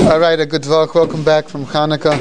All right, a good talk. Welcome back from Hanukkah.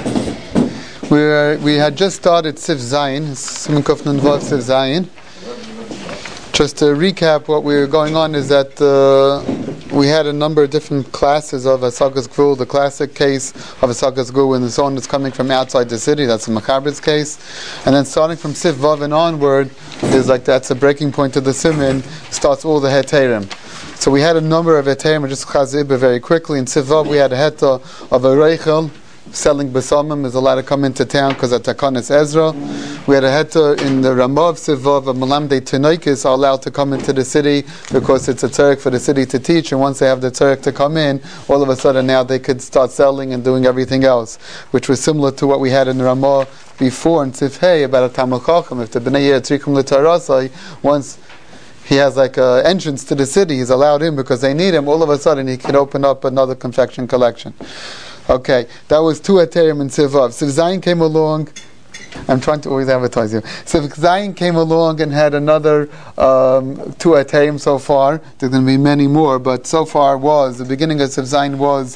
We had just started Sif Zayin, Siman Kuf Nun Vav Sif Zayin. Just to recap, what we were going on is that we had a number of different classes of Asagas Gvul. The classic case of Asagas Gvul when the zone is coming from outside the city, that's the Machaber's case. And then starting from Sif Vav and onward, is like that's a breaking point of the Siman, starts all the Heterim. So we had a number of Heterim, just Chazibah very quickly. In Sif Vav we had a Heta of a Reichel, selling Besamim, is allowed to come into town because of Takanas Ezra. We had a Heta in the Ramah of Sif Vav of Malamdei Tenoikis are allowed to come into the city because it's a tzarek for the city to teach, and once they have the tzarek to come in, all of a sudden now they could start selling and doing everything else, which was similar to what we had in the Ramah before in Sif Hey about a Talmid Chacham. If the Bnei Yir Tzrikum L'Tarasai, once he has like an entrance to the city, he's allowed in because they need him, all of a sudden he can open up another confection collection. Okay, that was two Heterim in Sif Vav. Sif Zayin came along. I'm trying to always advertise you. Sif Zayin came along and had another two Heterim so far. There's going to be many more, but so far the beginning of Sif Zayin was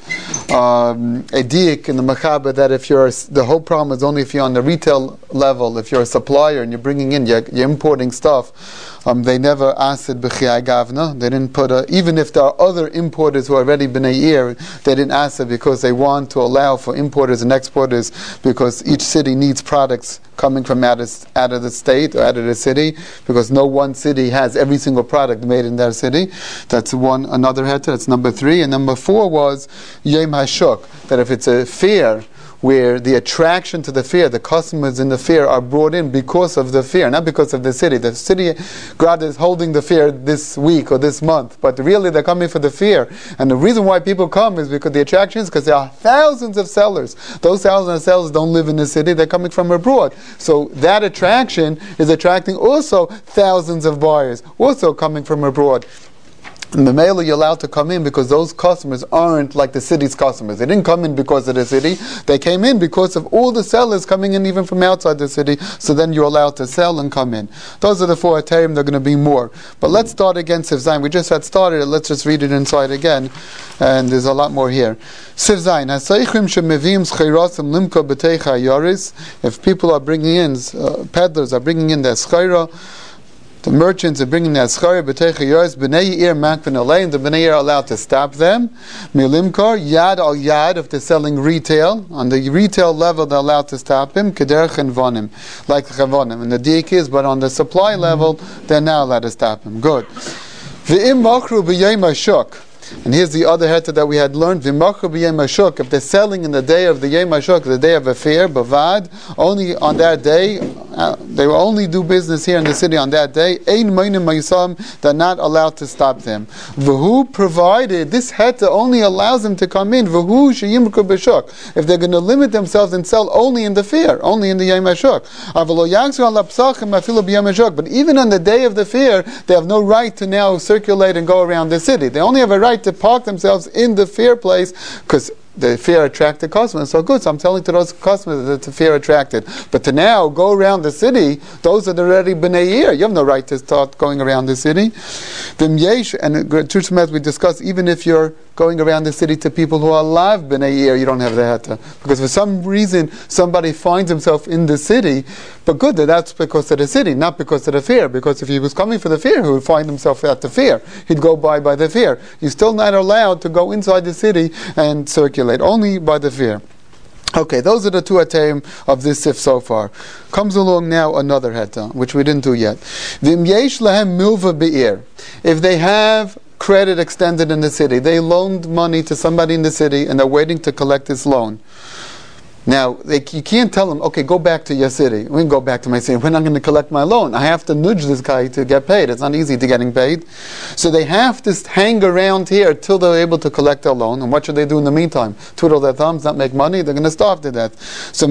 a diik in the Machaber that if the whole problem is only if you're on the retail level, if you're a supplier and you're bringing in, you're importing stuff. They never asked b'chiyai gavna. They didn't put even if there are other importers who are already b'nei ir, they didn't ask it because they want to allow for importers and exporters because each city needs products coming from out of the state or out of the city because no one city has every single product made in their city. That's another heter. That's number 3. And number 4 was Yom HaShuk, that if it's a fair where the attraction to the fair, the customers in the fair are brought in because of the fair, not because of the city. The city, God is holding the fair this week or this month, but really they're coming for the fair. And the reason why people come is because the attraction is because there are thousands of sellers. Those thousands of sellers don't live in the city, they're coming from abroad. So that attraction is attracting also thousands of buyers, also coming from abroad. And the mail you're allowed to come in because those customers aren't like the city's customers. They didn't come in because of the city. They came in because of all the sellers coming in even from outside the city. So then you're allowed to sell and come in. Those are the 4 Heterim. There are going to be more. But let's start again Sif Zayin. We just had started it. Let's just read it inside again. And there's a lot more here. Sif Zayin. If people are bringing in, peddlers are bringing in their schayra, the merchants are bringing their schayra b'teicha yoris b'nei ir makvin alein. The b'nei ir are allowed to stop them. Milimkar yad al yad, if they're selling retail on the retail level, they're allowed to stop him. Kederech and vonim, like chavonim. And the diik is, but on the supply level, they're now allowed to stop him. Good. V'im machru b'yom HaShuk. And here's the other heta that we had learned. If they're selling in the day of the Yom HaShuk, the day of a fair, bavad, only on that day, they will only do business here in the city on that day. They're not allowed to stop them. V'hu, provided this heta only allows them to come in. V'hu sheyimru b'shuk. If they're going to limit themselves and sell only in the fair, only in the Yom HaShuk. But even on the day of the fair, they have no right to now circulate and go around the city. They only have a right to park themselves in the fair place because the fair attracted customers. So good, so I'm telling to those customers that the fair attracted. But to now go around the city, those are already b'nei ir. You have no right to start going around the city. And as we discussed, even if you're going around the city to people who are alive b'nei ir, you don't have the heta. Because for some reason, somebody finds himself in the city, but good, that's because of the city, not because of the fair. Because if he was coming for the fair, he would find himself at the fair. He'd go by the fair. You're still not allowed to go inside the city and circulate, only by the fair. Okay, those are the 2 Heterim of this Sif so far. Comes along now another Heta, which we didn't do yet. V'im yesh lahem milva be'ir. If they have credit extended in the city, they loaned money to somebody in the city and they're waiting to collect this loan. Now, you can't tell them, okay, go back to your city. We can go back to my city. We're not going to collect my loan. I have to nudge this guy to get paid. It's not easy to getting paid. So they have to hang around here till they're able to collect their loan. And what should they do in the meantime? Twiddle their thumbs, not make money? They're going to starve to death. So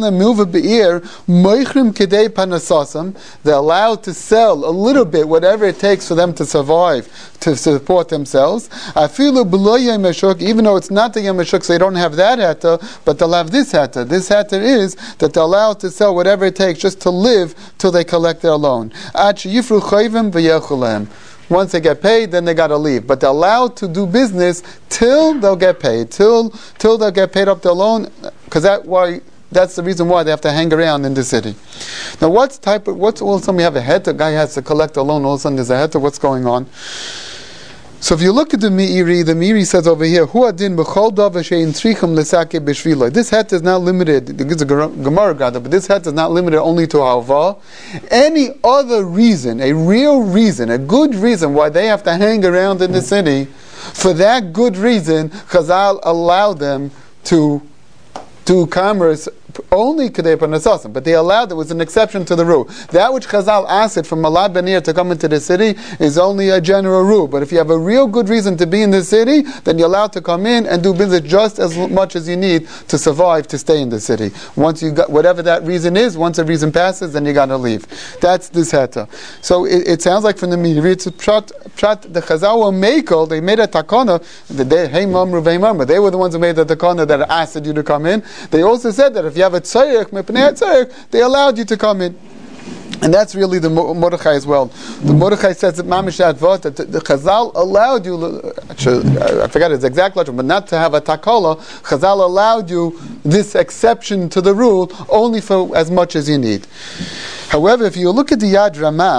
they're allowed to sell a little bit, whatever it takes for them to survive, to support themselves. Even though it's not the Yom HaShuk, so they don't have that heta, but they'll have this heta. This heta is that they're allowed to sell whatever it takes just to live till they collect their loan. Once they get paid, then they got to leave. But they're allowed to do business till they'll get paid, till they'll get paid up their loan, because that's the reason why they have to hang around in the city. Now, what's all of a sudden we have a heter, a guy has to collect a loan, all of a sudden there's a heter, what's going on? So if you look at the Meiri says over here, Hu adin b'chol davar she'in tzrichim l'sakeh b'shviloi. This het is not limited, it's a Gemara gather, but this het is not limited only to halva. Any other reason, a real reason, a good reason why they have to hang around in the city, for that good reason, Chazal allowed them to do commerce only Kedei Parnasasim, but they allowed, there was an exception to the rule. That which Chazal asked from Malad Benir to come into the city is only a general rule. But if you have a real good reason to be in the city, then you're allowed to come in and do business just as much as you need to survive, to stay in the city. Once you got whatever that reason is, once a reason passes, then you got to leave. That's this heta. So it sounds like from the Meiri, it's pshat, the Chazal were makel, they made a takana, they were the ones who made the takana that asked you to come in. They also said that if you have a tzarech, they allowed you to come in. And that's really the Mordechai as well. The Mordechai says that Mamish Advot, that the Chazal allowed you, I forgot his exact letter, but not to have a takala. Chazal allowed you this exception to the rule only for as much as you need. However, if you look at the Yad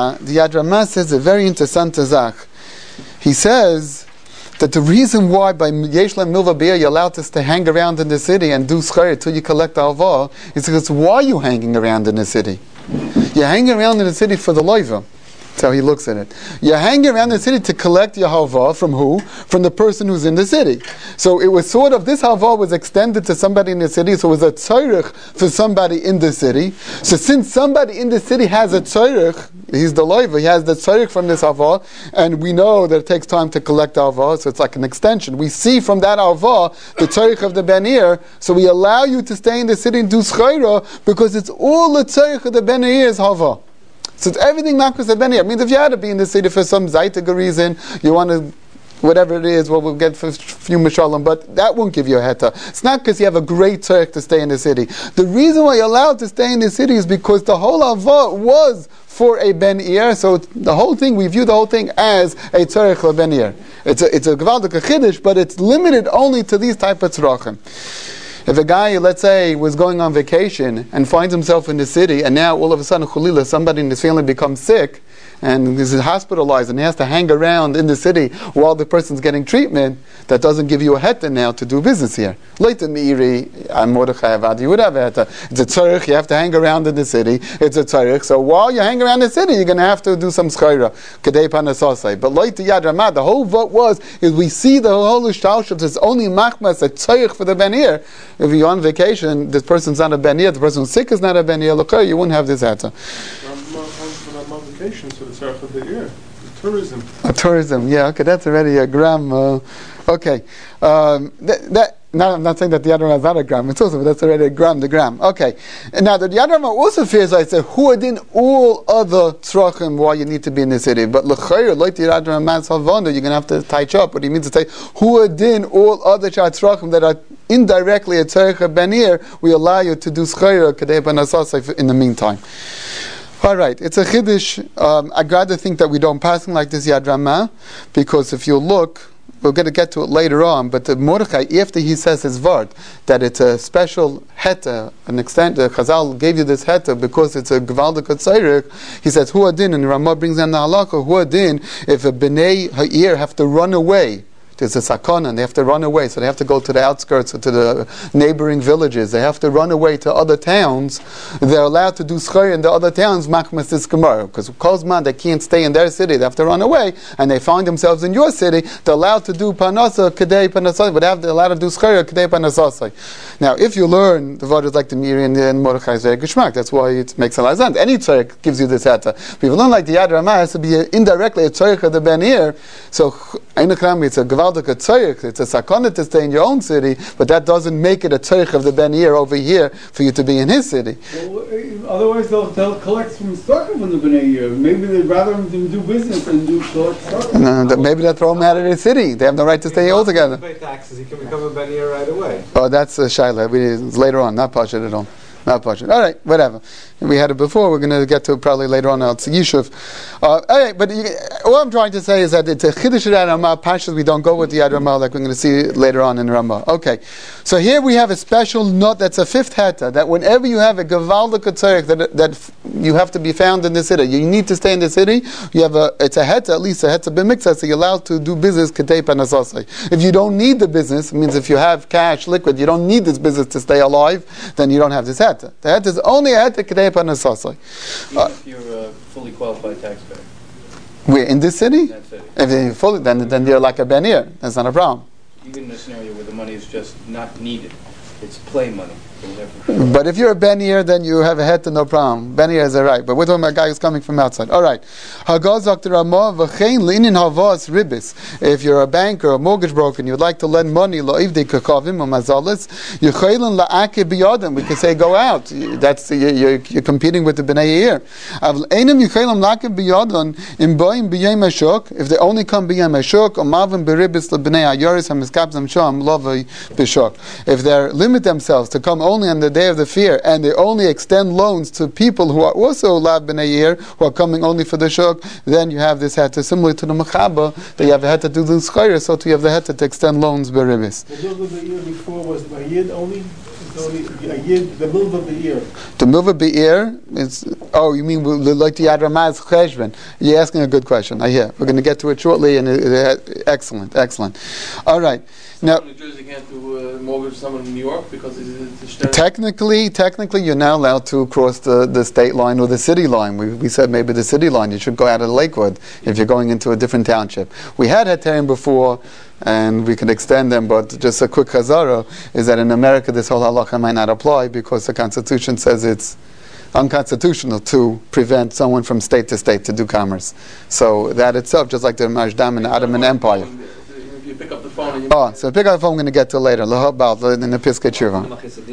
Ramah says a very interesting zach. He says that the reason why by Yeshlam Milva Be'er you're allowed to hang around in the city and do schar till you collect alva is because why are you hanging around in the city? You're hanging around in the city for the loiva. That's how he looks at it. You're hanging around the city to collect your halva from who? From the person who's in the city. So it was sort of, this halva was extended to somebody in the city, so it was a tzarech for somebody in the city. So since somebody in the city has a tzarech, he's the loiva, he has the tzarech from this halva, and we know that it takes time to collect halva, so it's like an extension. We see from that halva the tzarech of the benir, so we allow you to stay in the city and do schayra because it's all the tzarech of the benir's halva. So it's everything Makos HaBenir. I mean, if you had to be in the city for some Zaytiga reason, you want to, whatever it is, well, we'll get for a few Mishalim, but that won't give you a heta. It's not because you have a great tzarech to stay in the city. The reason why you're allowed to stay in the city is because the whole Avah was for a Ben Ir, so the whole thing, we view the whole thing as a tzarech LaBen Ir. It's a Gvaldik Chiddush, but it's limited only to these type of tzarachim. If a guy, let's say, was going on vacation and finds himself in the city, and now all of a sudden, chulila, somebody in his family becomes sick, and is hospitalized, and he has to hang around in the city while the person's getting treatment, that doesn't give you a heta now to do business here. Later Meiri, Mordechai Avad, you would have a heta. It's a tzarech, you have to hang around in the city. It's a tzarech, so while you hang around the city, you're going to have to do some schayra, kedei panasasai. But later Yad Ramah, the whole vote is we see the whole ishtalshut, it's only machmas, a tzarech for the benir. If you're on vacation, this person's not a benir, the person who's sick is not a benir, you wouldn't have this heta. So it's of the year. Tourism. Tourism, yeah, okay, that's already a gram. Okay. I'm not saying that the Yad Ramah is not a gram, it's also, but that's already a gram, the gram. Okay. And now the Yad Ramah also fears, I said, who are in all other tzrachim why you need to be in the city? But l'chayr, like the Yad Ramah's halvanda, you're going to have to touch up. What he means to say, who are in all other tzrachim that are indirectly a tzarech benir, we allow you to do schayra kedei panasasai in the meantime. All right, it's a chiddush. I'd rather think that we don't pass like this Yad Ramah, because if you look, we're going to get to it later on, but the Mordechai, after he says his word, that it's a special heta, an extent, Chazal gave you this heta because it's a Gvaldik Tzarech, he says, Hu adin, and Ramah brings down the halakha, Hu adin, if a Bnei Ha'ir have to run away, there's a sakana, and they have to run away, so they have to go to the outskirts or to the neighboring villages. They have to run away to other towns. They're allowed to do schar in the other towns, machmas is gemara, because kozman they can't stay in their city. They have to run away, and they find themselves in your city. They're allowed to do panasa kedei panasasai, but they're allowed to do schar kedei panasasai. Now, if you learn the words like the Meiri and Mordechai very geschmack, that's why it makes a lot of sense. Any tzarech gives you this heta. But if you learn like the Yad Ramah, it has to be indirectly a tzarech of the benir. So it's a gvaldik tzarech. It's a sakana to stay in your own city, but that doesn't make it a tzarech of the benir over here for you to be in his city. Well, otherwise, they'll collect from tzarech from the benir. Maybe they'd rather them do business than do collect tzarech. No, maybe they'll throw him out of the city. They have no right to stay here altogether. Pay taxes. He can become a benir right away. Oh, that's Shaila. It's later on, not Pashat at all. Malpashut. All right, whatever. We had it before. We're going to get to it probably later on. It's Yishuv. All right, but all I'm trying to say is that it's a Chiddush Yad Ramah. Pashas, we don't go with the Yad Ramah like we're going to see later on in Ramah. Okay, so here we have a special note that's a fifth heta, that whenever you have a Gavaldik Tzarech that you have to be found in the city, you need to stay in the city, you have it's a heta, at least a heta b'miktzah, so you're allowed to do business Ketei Panasasai. If you don't need the business, it means if you have cash, liquid, you don't need this business to stay alive, then you don't have this heta. The heta is only a heta Ketei Panasasai. Even if you're a fully qualified taxpayer. We're in this city? In that city. If you're fully, then you're like a benir. That's not a problem. Even in a scenario where the money is just not needed, it's play money. But if you're a benir, then you have a heta, no problem. Benir is alright. But we're talking about a guy who's coming from outside. Alright. If you're a banker or a mortgage broker and you'd like to lend money, we can say go out. That's you're competing with the Bnei Yir. If they only come b'yom hashuk, if they limit themselves to come only on the day of the fair, and they only extend loans to people who are also lav b'nei yir, who are coming only for the shuk, then you have this heta similar to the mechaba, that you have a heta to do the schayr, so you have the heta to extend loans b'ribis. The milva b'ir before was by yid only? A yid, the milva b'ir. The milva b'ir is, oh, you mean like the Yad Ramah's cheshbon? You're asking a good question. I hear. We're going to get to it shortly, and excellent. All right. Now, New Jersey can't do mortgage someone in New York because it's a technically, you're now allowed to cross the state line or the city line. We said maybe the city line. You should go out of Lakewood if you're going into a different township. We had heterim before, and we can extend them, but just a quick chazara is that in America this whole halacha might not apply because the Constitution says it's unconstitutional to prevent someone from state to state to do commerce. So that itself, just like the Majdam and Ottoman Empire. You pick up the phone and so pick up the phone. I'm going to get to later. About in the Piskei Tshuva.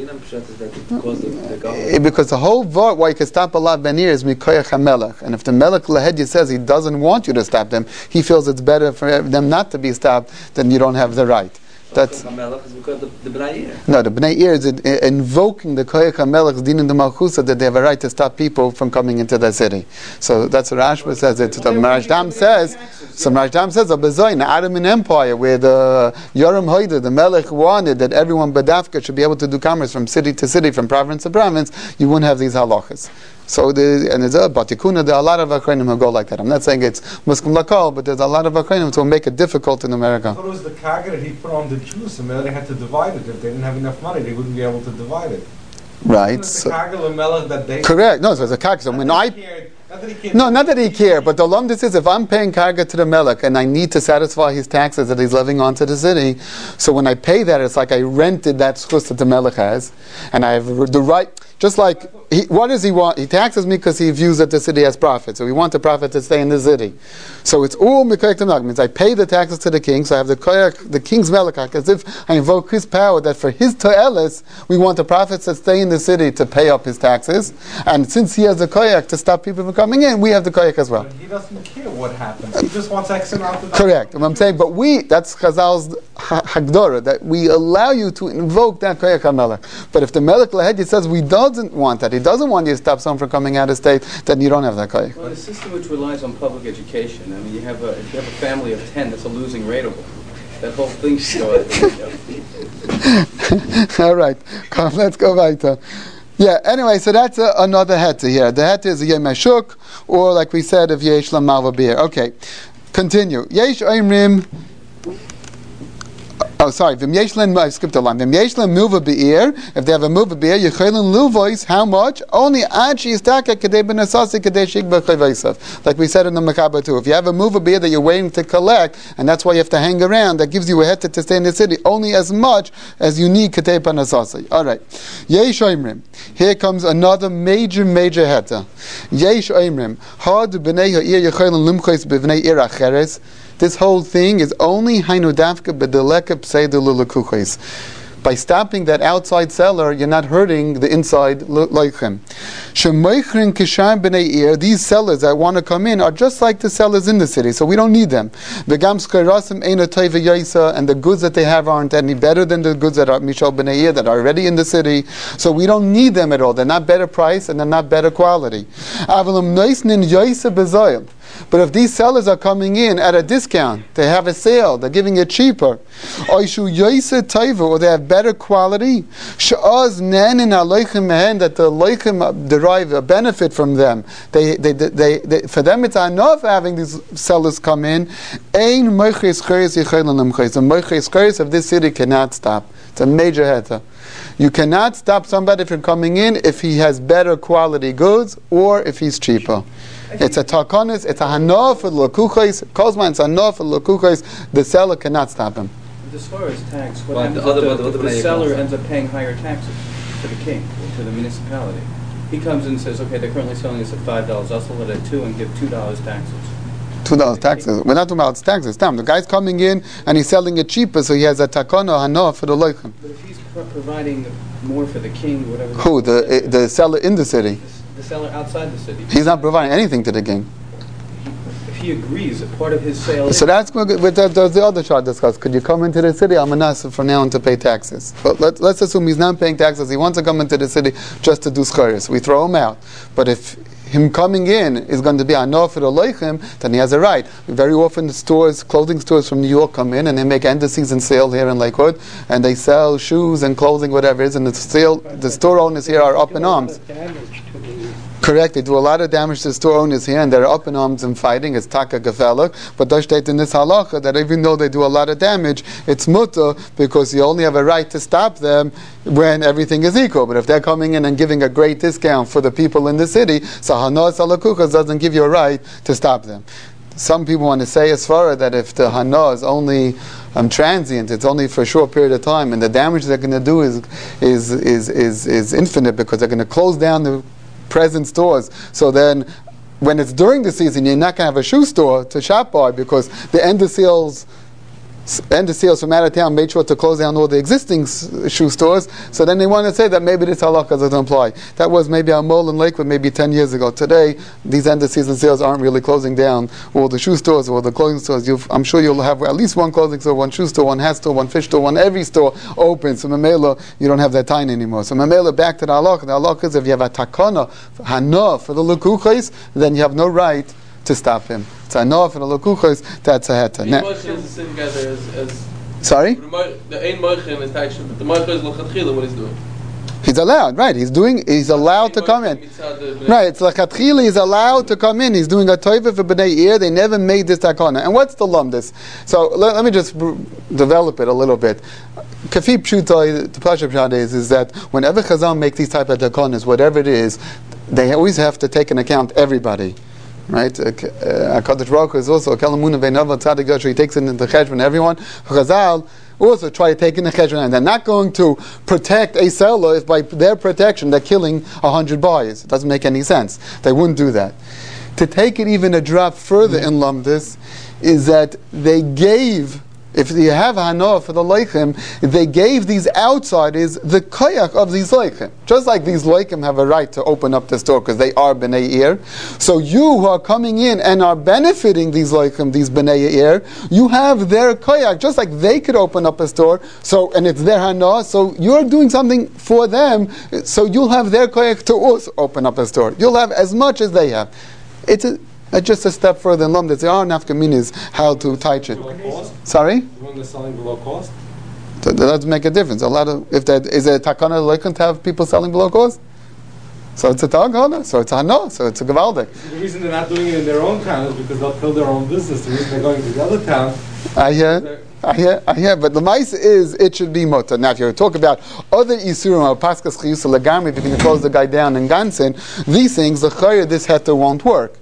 Because the whole vote why you can stop a lot of benir is mikoyach hamelech, and if the melech lahedya says he doesn't want you to stop them, he feels it's better for them not to be stopped, then you don't have the right. That's because the Bnei Yir. No, the Bnei Yir is invoking the Koyach HaMelech's din in the Malchusa that they have a right to stop people from coming into the city. So that's what Rashba says. The Marishdam says. So Marishdam says, "Abazoy, the Ottoman Empire, where the Yoram Hoida, the Melech wanted that everyone Badafka should be able to do commerce from city to city, from province to province, you wouldn't have these halachas." So there's a batikuna. There are a lot of akrayim who go like that. I'm not saying it's muskum lakol, but there's a lot of akrayim who will make it difficult in America. I thought it was the kaga that he put on the Jews, and they had to divide it. If they didn't have enough money, they wouldn't be able to divide it. Right. So, that correct. No, so it's a kaga. So when not that he cared, but the lumdis is if I'm paying karga to the melech and I need to satisfy his taxes that he's levying onto the city, so when I pay that, it's like I rented that schus that the melech has, and I have the right. Just like, what does he want? He taxes me because he views that the city has profit. So we want the profit to stay in the city. So it's all mikoyach t'melech. Means I pay the taxes to the king, so I have the king's melech, as if I invoke his power that for his to'eles, we want the profits that stay in the city to pay up his taxes. And since he has the koyach to stop people from coming in, we have the koyach as well. But he doesn't care what happens. He just wants X amount of correct. I'm saying, but that's Chazal's hagdora, that we allow you to invoke that koyach HaMelech. But if the melech lahedya says we doesn't want that, he doesn't want you to stop someone from coming out of state, then you don't have that koyach. Well, the system which relies on public education, I mean, if you have a family of 10, that's a losing rate of that whole thing. All right, come, let's go weiter. Yeah, anyway, so that's another heta here. The heta is a yom hashuk, or like we said, if yesh la malva beer. Okay, continue. Yesh oimrim. Oh, sorry. I skipped a line. Milva be'ir. If they have a milva be'ir, yechelin luvois. How much? Only achi istaka kadei benasasi kadei shik b'chayveisav. Like we said in the Makaba too. If you have a milva be'ir that you're waiting to collect, and that's why you have to hang around, that gives you a heta to stay in the city only as much as you need kadei benasasi. All right. Yesh oimrim. Here comes another major heta. Yesh oimrim. Had b'nei ha'ir yechelin limchois b'nei ir acheres. This whole thing is only hainu dafka b'deleka pseidu lulakuchis. By stopping that outside seller, you're not hurting the inside loichem. Shemoichrin kishayim b'nei ir, these sellers that want to come in are just like the sellers in the city, so we don't need them. V'gam skarasim eina toiva yaisa, and the goods that they have aren't any better than the goods that are mishal b'nei ir, that are already in the city, so we don't need them at all. They're not better price and they're not better quality. Avalim noisnin yaisa bezoil. But if these sellers are coming in at a discount, they have a sale, they're giving it cheaper, or they have better quality, that the loichim derive a benefit from them. They, for them it's enough having these sellers come in. The moiches of this city cannot stop. It's a major heta. You cannot stop somebody from coming in if he has better quality goods or if he's cheaper. It's a takonis, it's a hanoah for l'kuchos, kozman, it's a hanoah for l'kuchos, the seller cannot stop him. As far as tax, what happens if the seller ends up paying higher taxes to the king, to the municipality? He comes in and says, okay, they're currently selling this at $5, I'll sell it at $2 and give $2 taxes. $2 taxes. We're not talking about taxes. Damn, the guy's coming in and he's selling it cheaper, so he has a takona hanoah for the loichem. But if he's providing more for the king, whatever. Who? The seller in the city? The seller outside the city. He's not providing anything to the king. If he agrees that part of his sale is... So that's with the other chart discussed. Could you come into the city? I'm enough from now on to pay taxes. But let's assume he's not paying taxes. He wants to come into the city just to do schayros. We throw him out. But if him coming in is going to be enough for the loichem, then he has a right. Very often the stores, clothing stores from New York come in and they make end of season sale here in Lakewood, and they sell shoes and clothing, whatever it is, and the store owners here are up in arms. Correct, they do a lot of damage to the store owners here, and they're up in arms and fighting. It's taka gefelach. But there steht in this halacha that even though they do a lot of damage, it's mutter, because you only have a right to stop them when everything is equal. But if they're coming in and giving a great discount for the people in the city, so hanoah salakuchas doesn't give you a right to stop them. Some people want to say as far that if the hanoah is only transient, it's only for a short period of time, and the damage they're going to do is infinite, because they're going to close down the present stores. So then, when it's during the season, you're not going to have a shoe store to shop by, because the end of sales from out of town made sure to close down all the existing shoe stores. So then they want to say that maybe this halakha doesn't apply. That was maybe a mall in Lakewood maybe 10 years ago. Today, these end of season sales aren't really closing down all the shoe stores or the clothing stores. I'm sure you'll have at least one clothing store, one shoe store, one hat store, one fish store, one every store open. So Mamela, you don't have that time anymore. So Mamela, back to the halakha. The halakha is if you have a takana, hanoah for the lukuchos, then you have no right to stop him. It's hanoah for the lukuchos, that's a heta. Sorry? The ein moichin is actually, but the moichin is l'chatchila what he's doing. He's allowed, right? He's allowed to come in. Right, it's l'chatchila, he's allowed to come in. He's doing a toiva for b'nei ir. They never made this takana. And what's the lumdis? So let me just develop it a little bit. Kafi pshutai, the pasha pshat is that whenever Chazal make these type of takanas, whatever it is, they always have to take into account everybody. Right? HaKadosh Baruch Hu is also Kalamuna Ve'nava Tzadik Yosher. He takes it into Cheshvan everyone. Chazal also try to take in the Cheshvan, and they're not going to protect a seller if by their protection they're killing 100 buyers. It doesn't make any sense. They wouldn't do that. To take it even a drop further in Lumdis is that they gave, if you have hanoah for the loichem, they gave these outsiders the koyach of these loichem. Just like these loichem have a right to open up the store because they are b'nei ir, so you who are coming in and are benefiting these loichem, these b'nei ir, you have their koyach, just like they could open up a store, so, and it's their hanoah, so you're doing something for them, so you'll have their koyach to also open up a store. You'll have as much as they have. It's just a step further in Lumdis. There are nafkaminis how to teach it. Sorry? When they're selling below cost? That doesn't make a difference. A lot of, if that is a takana loikon to have people selling below cost, so it's a takana, so it's a hanoah, so it's a gevaldik. The reason they're not doing it in their own town is because they'll kill their own business. The reason they're going to the other town. I hear, but the mice is it should be mutter. Now, if you talk about other isurim or paskas chiyusa lagami, if you're going to close the guy down in Gansin, these things, the chayr, this heter won't work.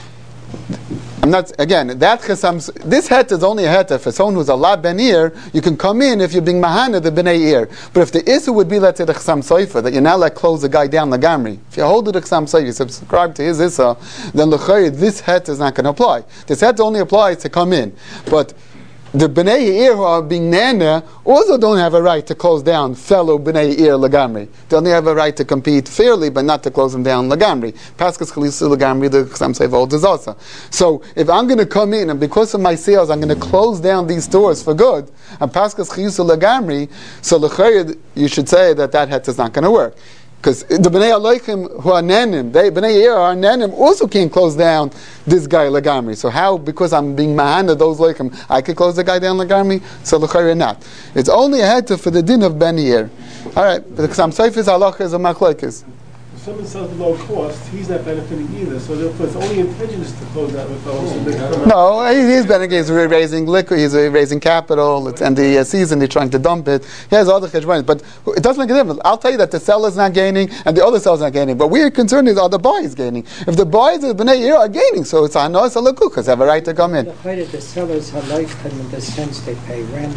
I'm not, again, that chesam, this het is only a het for someone who's a lot ben ir, you can come in if you're being mahana the b'nei ir. But if the issue would be, let's say, the chesam soifa, that you're not like close the guy down the gamri. If you hold the chesam soifa, you subscribe to his issa, then l'chayr, this het is not going to apply. This het only applies to come in. But the Bnei Yair who are being nana also don't have a right to close down fellow Bnei Yair Lagamri. They only have a right to compete fairly, but not to close them down Lagamri. Paskas Chalisa Lagamri, the Chasam Seivol Dezasa. So if I'm going to come in and because of my sales I'm going to close down these stores for good, and Paskas Chalisa Lagamri, so l'chayid you should say that het is not going to work. Because the Bnei Alochim who are nanim, Bnei Yair are nanim, also can't close down this guy Lagamri. So how, because I'm being mahana those Alochim, I could close the guy down Lagamri? So l'chayir not. It's only a heter for the din of Bnei Yair. Alright, because I'm Seifis halacha is a machlokes. If someone sells below cost, he's not benefiting either. So therefore, his only intention is to close that with fellows. No, he's benefiting. He's raising liquid. He's raising capital. It's end the season. They're trying to dump it. He has other cheshbonis, but it doesn't make a difference. I'll tell you that the seller's not gaining and the other seller's not gaining. But we're concerned is are the buyers gaining? If the buyers of Bnei Yair are gaining, so it's hanos alakukas have a right to come in. The sellers are like them in the sense they pay rent,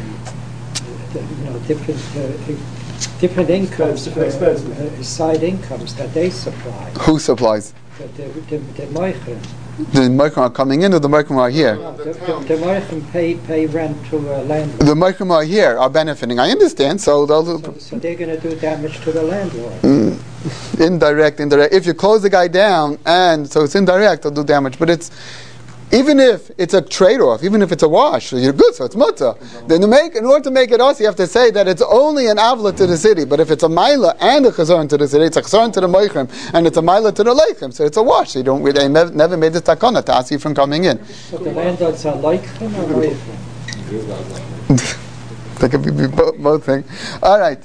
different incomes, side incomes that they supply. Who supplies? The Moichim. The Moichim are coming in, or the Moichim are here? The Moichim pay rent to a landlord. The Moichim are here, are benefiting. I understand. So they're going to do damage to the landlord. Indirect. If you close the guy down, and so it's indirect, they'll do damage. But it's even if it's a trade-off, even if it's a wash, so you're good, so it's mutter. Then in order to make it us, you have to say that it's only an avla to the city. But if it's a maila and a chazorin to the city, it's a chazorin to the moichim, and it's a maila to the leichem, so it's a wash. So they never made this takana to ask you from coming in. So the landlords are leichem or moichim? That could be both things. All right.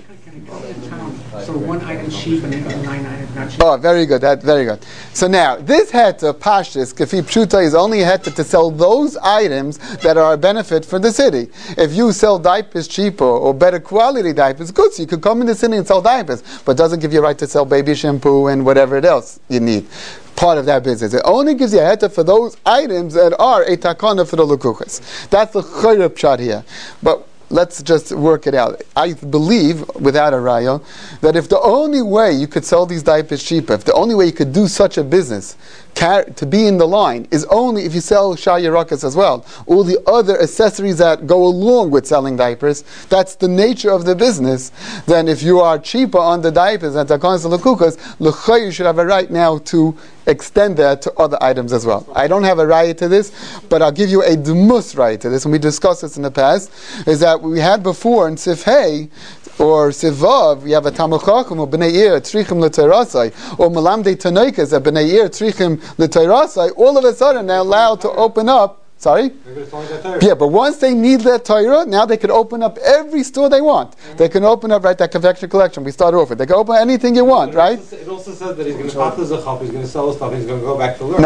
So one item cheap and the other 9 items not cheap. Oh, very good. Very good. So now, this heter, pashtus, kefi pshuta, is only a heter to sell those items that are a benefit for the city. If you sell diapers cheaper or better quality diapers, good, so you could come in the city and sell diapers, but it doesn't give you a right to sell baby shampoo and whatever else you need. Part of that business. It only gives you a heter for those items that are a takana for the lukuchas. That's the chayrup shot here. But let's just work it out. I believe, without a raya, that if the only way you could sell these diapers cheaper, if the only way you could do such a business, to be in the line, is only if you sell shayirakas as well, all the other accessories that go along with selling diapers, that's the nature of the business, then if you are cheaper on the diapers and takanas and lakukas, l'chay, you should have a right now to extend that to other items as well. I don't have a raya to this, but I'll give you a demus raya to this, and we discussed this in the past, is that we had before in Sif Hey, or Sivav, we have a Tamuchachim, or Bnei Yair, Tzrichim L'Teirasai, or Malamdei Tanaikas, a Bnei Yair, Tzrichim L'Teirasai, all of a sudden they're allowed to open up. Sorry? Yeah, but once they need their Torah, now they can open up every store they want. They can open up, right, that confectionery collection we started off with. They can open anything you want, right? It also says that he's going to pop the zachap, he's going to sell the stuff, he's going to go back to learn.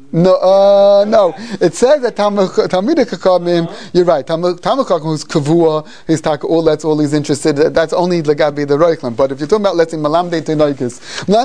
No. It says that Talmidei Chachamim, you're right, Talmidei Chachamim who's kavua, he's all that's all he's interested, that's only Lagabi the Reichlam. But if you're talking about, let's say, Malamdei Tenoikis,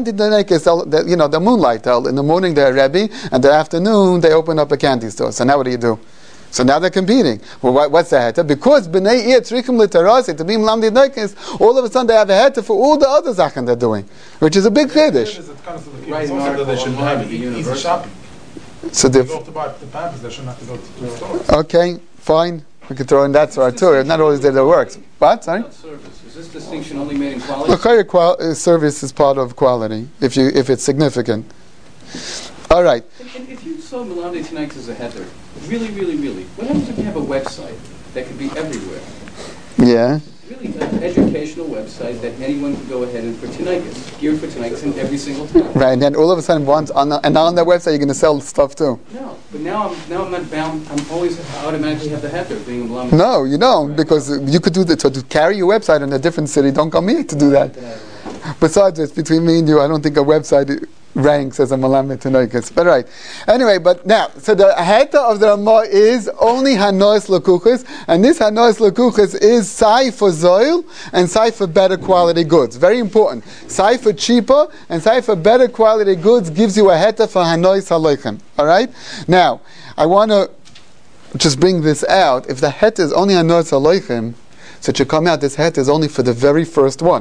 the moonlight, in the morning they're Rebbe, and the afternoon they open up a candy store. So now what do? So now they're competing. Well, what's the heter? Because Bnei Yair Tzrichim L'Teirasai, to be Malamdei Tenoikis, all of a sudden they have a heter for all the other Zachen they're doing, which is a big chiddush. Right, also they shouldn't have it. Easy shopping. So they go to buy the pampers, they shouldn't have to go to the store. Okay, fine. We could throw in that sort too. Not always that it works. What? Sorry? Service. Is this distinction only made in quality? L'chayr service is part of quality, if it's significant. All right. And if you saw Malamdei Tanaikas as a header, really, what happens if you have a website that could be everywhere? Yeah. Really an educational website that anyone can go ahead and for Tanaikas, geared for Tanaikas in every single town. Right, and then all of a sudden, on that website, you're going to sell stuff too. No, but now I'm not bound. I'm always automatically have the header being a Malamdei. No, you don't, because you could do that. So to carry your website in a different city, don't come here to do that. Besides, it's between me and you. I don't think a website ranks as a Malamdei Tanaikas. But right. Anyway, but now, so the heter of the Ramah is only Hanois Lakuchas, and this Hanois Lakuchas is Sai for Zoil and Sai for better quality goods. Very important. Sai for cheaper and Sai for better quality goods gives you a heter for Hanois Haloichem. Alright? Now, I want to just bring this out. If the heter is only Hanois Haloichem, so it should come out this heter is only for the very first one.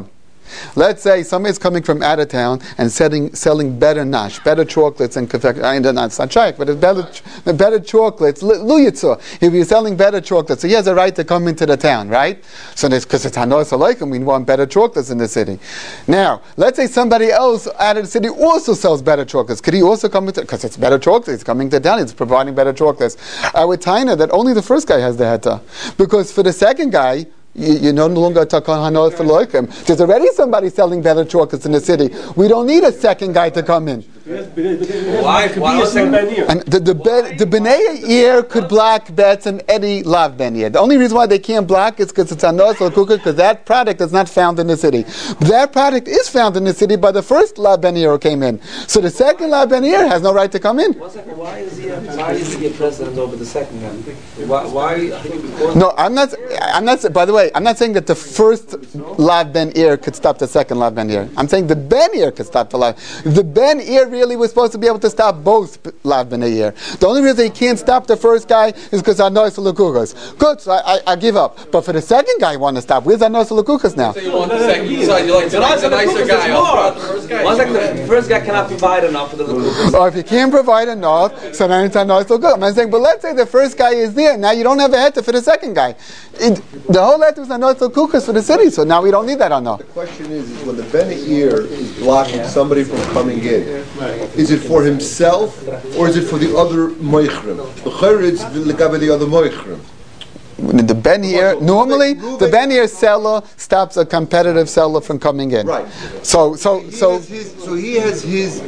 Let's say somebody's coming from out of town and selling better nash, better chocolates and confectionery. It's not shaykh, but it's better chocolates. Luyitza. If you're selling better chocolates, so he has a right to come into the town, right? So because it's hanos aleikum, we want better chocolates in the city. Now, let's say somebody else out of the city also sells better chocolates. Could he also come into? Because it's better chocolates. He's coming to town. He's providing better chocolates. I would tell you that only the first guy has the heta, because for the second guy, you no longer takon hanos for loikim. There's already somebody selling better chocolates in the city. We don't need a second guy to come in. Why? And the Bnei Ear could block bets and Eddie Lav Ben Ear. The only reason why they can't block is because it's hanos or kukah, because that product is not found in the city. That product is found in the city by the first Lav Ben Ear who came in. So the second Lav Ben Ear has no right to come in. Why is he a president over the second guy? Why? No, I'm not. By the way, I'm not saying that the first Lav Ben Ear could stop the second Lav Ben Ear. I'm saying the Ben Ear could stop the Lav. The Ben Ear really was supposed to be able to stop both Lav Ben Ear. The only reason he can't stop the first guy is because Anos Lukukas. Good, so I give up. But for the second guy, I want to stop. Where's Anos Lukukas now? So you want the second side? You like the nicer guy? One second, the first guy cannot provide enough for the Lukukas. Or if he can't provide enough, so then it's Anos Lukukas. I'm saying, but let's say the first guy is there. Now you don't have a heta for the second guy. The whole heta was Anos Lukukas for the city, so now we don't need that Anos. The question is when the Ben Ear is blocking somebody from coming in, is it for himself or is it for the other moichrim? The chayritz the other moichrim. The Ben Ear, normally the Ben Ear seller stops a competitive seller from coming in. Right. So he has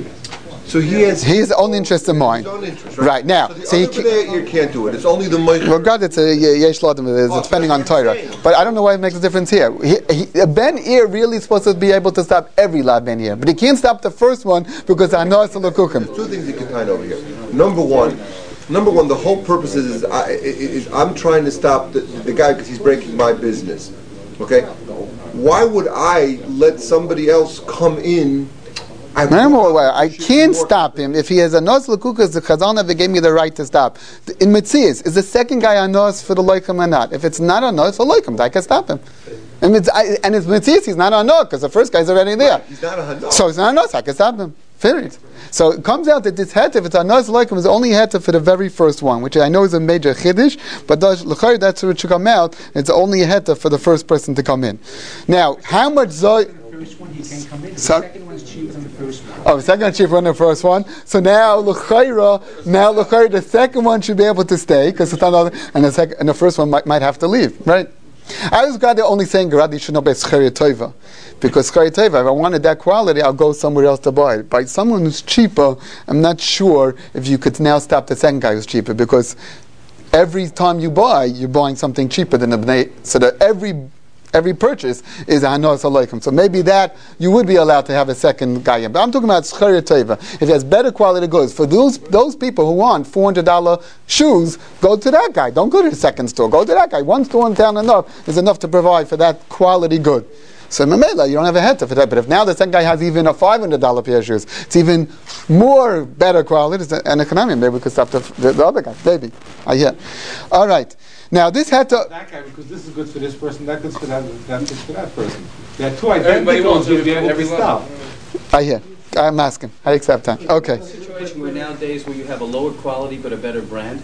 his own interest in mind. His own interest, right now. So the other you can't do it. It's only the moichrim. Well, God, it's a yesh ladim. It's depending on Torah. But I don't know why it makes a difference here. A Ben Ear really is supposed to be able to stop every Lav Ben Ear, but he can't stop the first one because I know it's a lukukim. There's two things you can find over here. Number one, the whole purpose is I'm trying to stop the guy because he's breaking my business. Okay? Why would I let somebody else come in? I can't stop him. If he has a nos lukukas, the Chazal never gave me the right to stop. In Metzias, is the second guy a nos for the loikum or not? If it's not a nos for loikum, I can stop him. And it's Metzias, he's not a nos because the first guy's already there. He's not a nos. So it's not a nos, I can stop him. Period. So it comes out that this heta, if it's a nos loikum, is only heta for the very first one, which I know is a major chiddush, but that's where it should come out. It's only a heta for the first person to come in. Now, how much zoy? First one he can come in. The second one's cheaper than the first one. Oh, the second one's cheaper than the first one. So now the second one should be able to stay because it's another, and the first one might have to leave, right? I was glad they're only saying Garadi should know by Schari Tova. Because Schari Tova, if I wanted that quality, I'll go somewhere else to buy it. By someone who's cheaper, I'm not sure if you could now stop the second guy who's cheaper, because every time you buy, you're buying something cheaper than the Bnei. So that every purchase is a hanos aleikum. So maybe that you would be allowed to have a second guy in. But I'm talking about Schari Tova. If he has better quality goods, for those people who want $400 shoes, go to that guy. Don't go to the second store. Go to that guy. One store in town is enough to provide for that quality good. So Mamela, you don't have a heta for that. But if now the second guy has even a $500 pair of shoes, it's even more better quality. And economy, maybe we could stop the other guy. Maybe. All right. Now this had to that guy, because this is good for this person, that good for that good for that person. There are two identical ones you'll be able to stop. I'm asking. I accept that. Okay. A situation where nowadays where you have a lower quality but a better brand.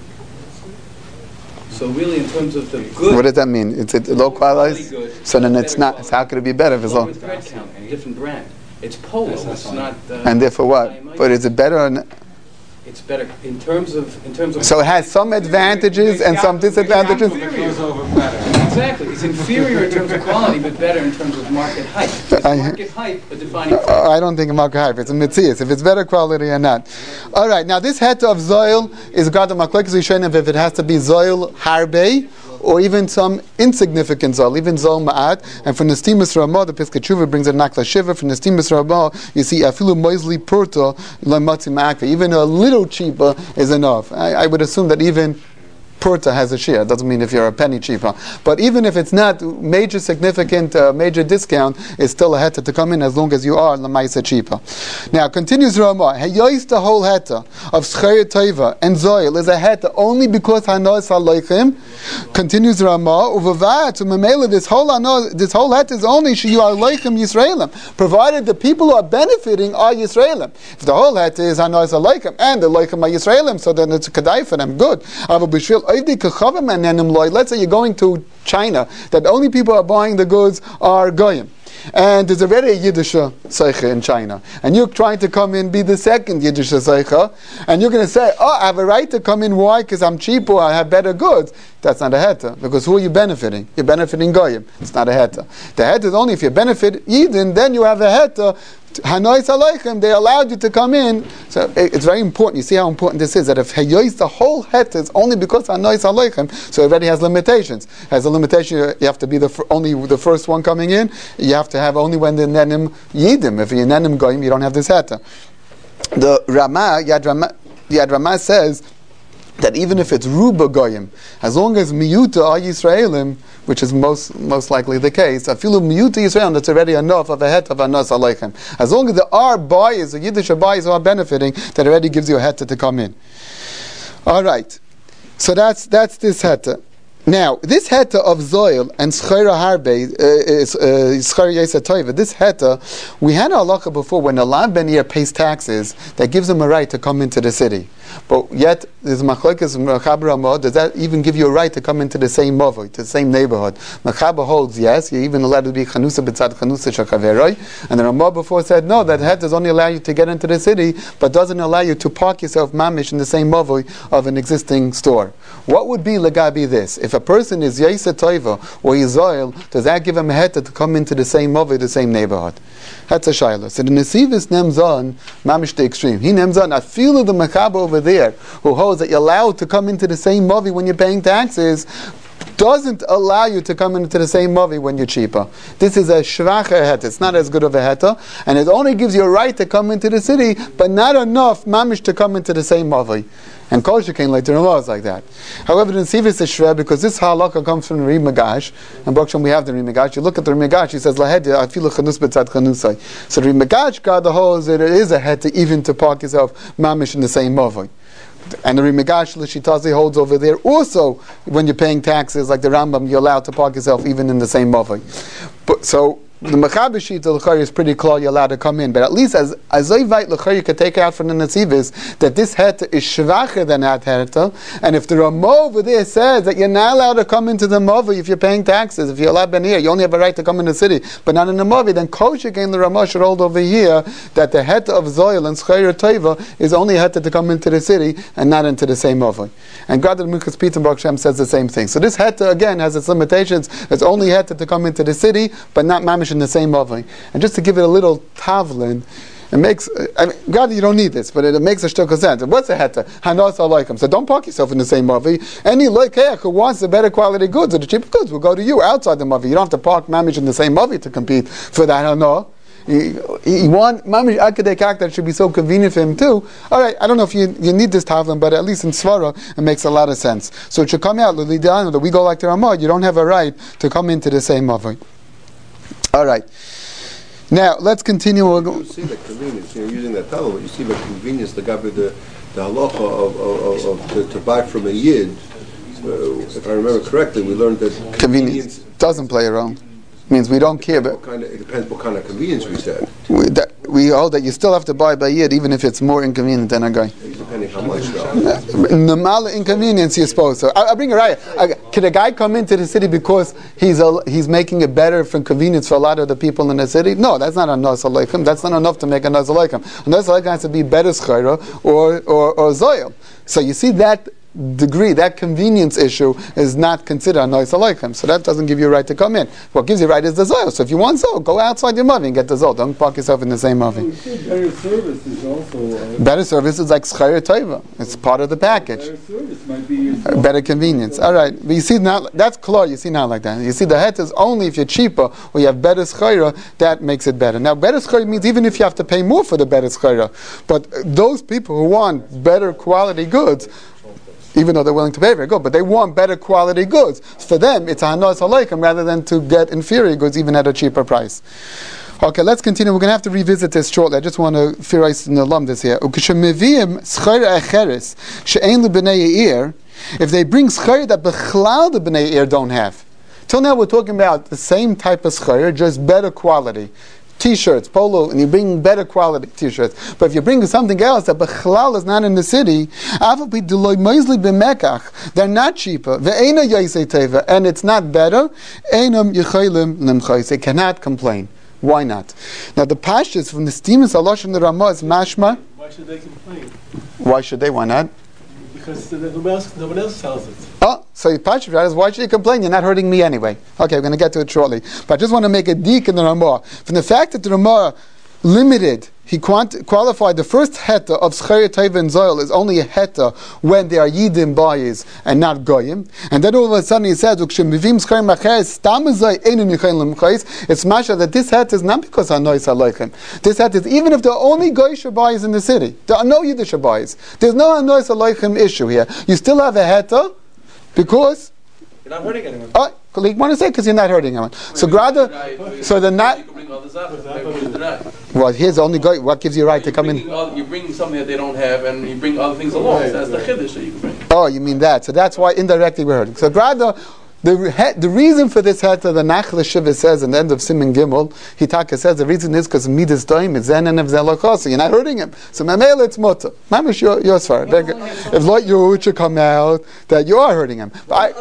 So really, in terms of the good, what does that mean? It's low quality. So then it's not. So how could it be better if it's low? Thread count, different brand. It's Polo. It's not. And therefore what? But is it better? It's better in terms of. So it has some advantages and some disadvantages. Exactly, it's inferior in terms of quality, but better in terms of market hype. Market hype a defining factor? I don't think market hype. It's a mitzias. If it's better quality or not. All right. Now this heta of zoil is gadol machlokes rishonim if it has to be zoil harbe, or even some insignificant zoil, even zoil ma'at. And from the Stimus Ramah, the Pesach Tshuva brings a nakla shiva. From the Stimus Ramah, you see afilu moizli purta lematzi ma'akva. Even a little cheaper is enough. I would assume that even purta has a share. It doesn't mean if you're a penny cheaper. But even if it's not major significant, major discount, it's still a heta to come in as long as you are lemaisa cheaper. Now continues Ramah. Hayois the whole heta of schayr teva and zoil is a heta only because hanos aloichem. Continues Ramah. Uvavad to memela this whole heta is only you are loichem Yisraelim, provided the people who are benefiting are Yisraelim. If the whole heta is hanos aloichem and the loichem are Yisraelim, so then it's a kedai for them. Good. Let's say you're going to China, that the only people who are buying the goods are goyim. And there's already a Yiddish Seicha in China. And you're trying to come in, be the second Yiddish Seicha. And you're going to say, I have a right to come in. Why? Because I'm cheap or I have better goods. That's not a heta. Because who are you benefiting? You're benefiting goyim. It's not a heta. The heta is only if you benefit Yidden, then you have a heta. Hanois aleichem, they allowed you to come in. So it's very important. You see how important this is, that if hayois the whole het is only because hanois aleichem, so it already has limitations. Has a limitation, you have to be only the first one coming in. You have to have only when the nenim yidim. If you're nenim goyim, you don't have this heta. The Yad Ramah says that even if it's ruba goyim, as long as miyuta are Yisraelim, which is most likely the case, afilu miyuta Yisraelim, that's already enough of a het of anas aleichem. As long as there are buyers, the Yiddish buyers who are benefiting, that already gives you a heta to come in. All right, so that's this heta. Now, this heta of Zoil and Schayra Harbe, Schayra Yesa Toiva, this heta, we had a halacha before when a Lav Ben Yair pays taxes, that gives him a right to come into the city. But yet, there's machlokes Mechaber Ramah, does that even give you a right to come into the same mavoi, to the same neighborhood? Mechaber holds, yes, you're even allowed to be chanusa b'tzad chanusa shakaveroi, and the Ramah before said, no, that heta does only allow you to get into the city, but doesn't allow you to park yourself mamish in the same mavoi of an existing store. What would be legabi this? If a person is Yesa Toiva or Yizoil, does that give him a heta to come into the same mavoi, the same neighborhood? That's a shayla. So the Nesivis nems on mamish the extreme. He nems on, I feel the Mechaber over there, who holds that you're allowed to come into the same movie when you're paying taxes, doesn't allow you to come into the same movie when you're cheaper. This is a shvacher heta. It's not as good of a heta, and it only gives you a right to come into the city, but not enough mamish to come into the same movie. And Kol Shekain later laws like that. However, the Nesivis is shver because this halakha comes from the Ri Magash, and Baruch Shem we have the Ri Magash. You look at the Ri Magash, he says lahedya afilu chanus b'tzad chanusai. So the Ri Magash got the holds that it is a heta even to park yourself mamish in the same movie. And the Ri Magash L'Shitazi holds over there also when you're paying taxes like the Rambam, you're allowed to park yourself even in the same movie. But so the Mechaber Shita L'Chari is pretty clear you're allowed to come in, but at least as Zayvite L'Chari you could take out from the Nesivis that this heta is shvacher than that heta, and if the Ramah over there says that you're not allowed to come into the movie if you're paying taxes, if you're allowed ben here, you only have a right to come in the city, but not in the movie, then Kol Shekain the Ramah should hold over here that the heta of Zoil and Schayra Teva is only heta to come into the city and not into the same movie. And God the Minchas Peter Baruch Shem says the same thing. So this heta again has its limitations. It's only heta to come into the city, but not mamish in the same movie. And just to give it a little tavlin, it makes, God, you don't need this, but it makes a shtuk of sense. What's a heta? Hanos alaykum. So don't park yourself in the same movie. Any loikeach who wants the better quality goods or the cheaper goods will go to you outside the movie. You don't have to park mamish in the same movie to compete for that hano. You want mamish akadei kak that should be so convenient for him too. All right, I don't know if you need this tavlin, but at least in Svara it makes a lot of sense. So it should come out that we go like the Ramah. You don't have a right to come into the same movie. All right. Now let's continue. You see the convenience. You're using that towel. You see the convenience. The halacha of to buy from a yid. If I remember correctly, we learned that convenience doesn't play a role. Means we don't care, but it depends what kind of convenience we said. We hold that you still have to buy by yid, even if it's more inconvenient than a guy. Depending how much. Normal inconvenience, you're supposed to. I'll bring a raya. Can a guy come into the city because he's making it better for convenience for a lot of the people in the city? No, that's not a nas aleichem. That's not enough to make a nas aleichem. A nas aleichem has to be better schayra or zoil. So you see that degree, that convenience issue is not considered a nois aleichem. So that doesn't give you a right to come in. What gives you a right is the zoil. So if you want zoil, go outside your movie and get the zoil. Don't park yourself in the same movie. Better service is also... better service is like schayra tova. It's part of the package. Better service might be... better convenience. All right. But you see now, that's clear. You see now like that. You see the het is only if you're cheaper or you have better schayra, that makes it better. Now better schayra means even if you have to pay more for the better schayra. But those people who want better quality goods, even though they're willing to pay very good, but they want better quality goods. For them, it's a hanos haleikum rather than to get inferior goods even at a cheaper price. Okay, let's continue. We're going to have to revisit this shortly. I just want to theorize in the alum this here. If they bring schayr that bechlal the b'nei eir don't have. Till now we're talking about the same type of schayr, just better quality. T-shirts, polo, and you bring better quality T-shirts. But if you bring something else that bechlal is not in the city, they're not cheaper. And it's not better. They cannot complain. Why not? Now the pashtus from the Stemus Alosh and the Ramah is mashma. Why should they complain? Why should they? Why not? Because nobody else sells it. Oh, so your pashtus is, why should you complain? You're not hurting me anyway. Okay, we're going to get to it shortly. But I just want to make a dik in the Ramah. From the fact that the Ramah limited, he qualified the first heta of Schayr Teva and Zoil is only a heta when they are Yidim Bayis and not Goyim. And then all of a sudden he says, it's masha that this heta is not because Hanois Aleichem. This heta is even if there are only Goyish Bayis in the city. There are no Yiddish Bayis. There's no Hanois Aleichem issue here. You still have a heta because you're not hurting anyone. Oh, you want to say because you're not hurting anyone. So rather, so the not. Well, here's the only guy. What gives you right to come in? You bring something that they don't have, and you bring other things along. That's the chiddush that you can bring. Oh, you mean that? So that's why indirectly we're hurting. So rather, the reason for this heta, the Nachla Shiva says in the end of Siman Gimel, Hitaka says the reason is because Midas Doim is Zen and of Zelakos. You're not hurting him. So Mamela, it's Mutter. Mamish, your svara. If Lot Yehuda come out, that you are hurting him. But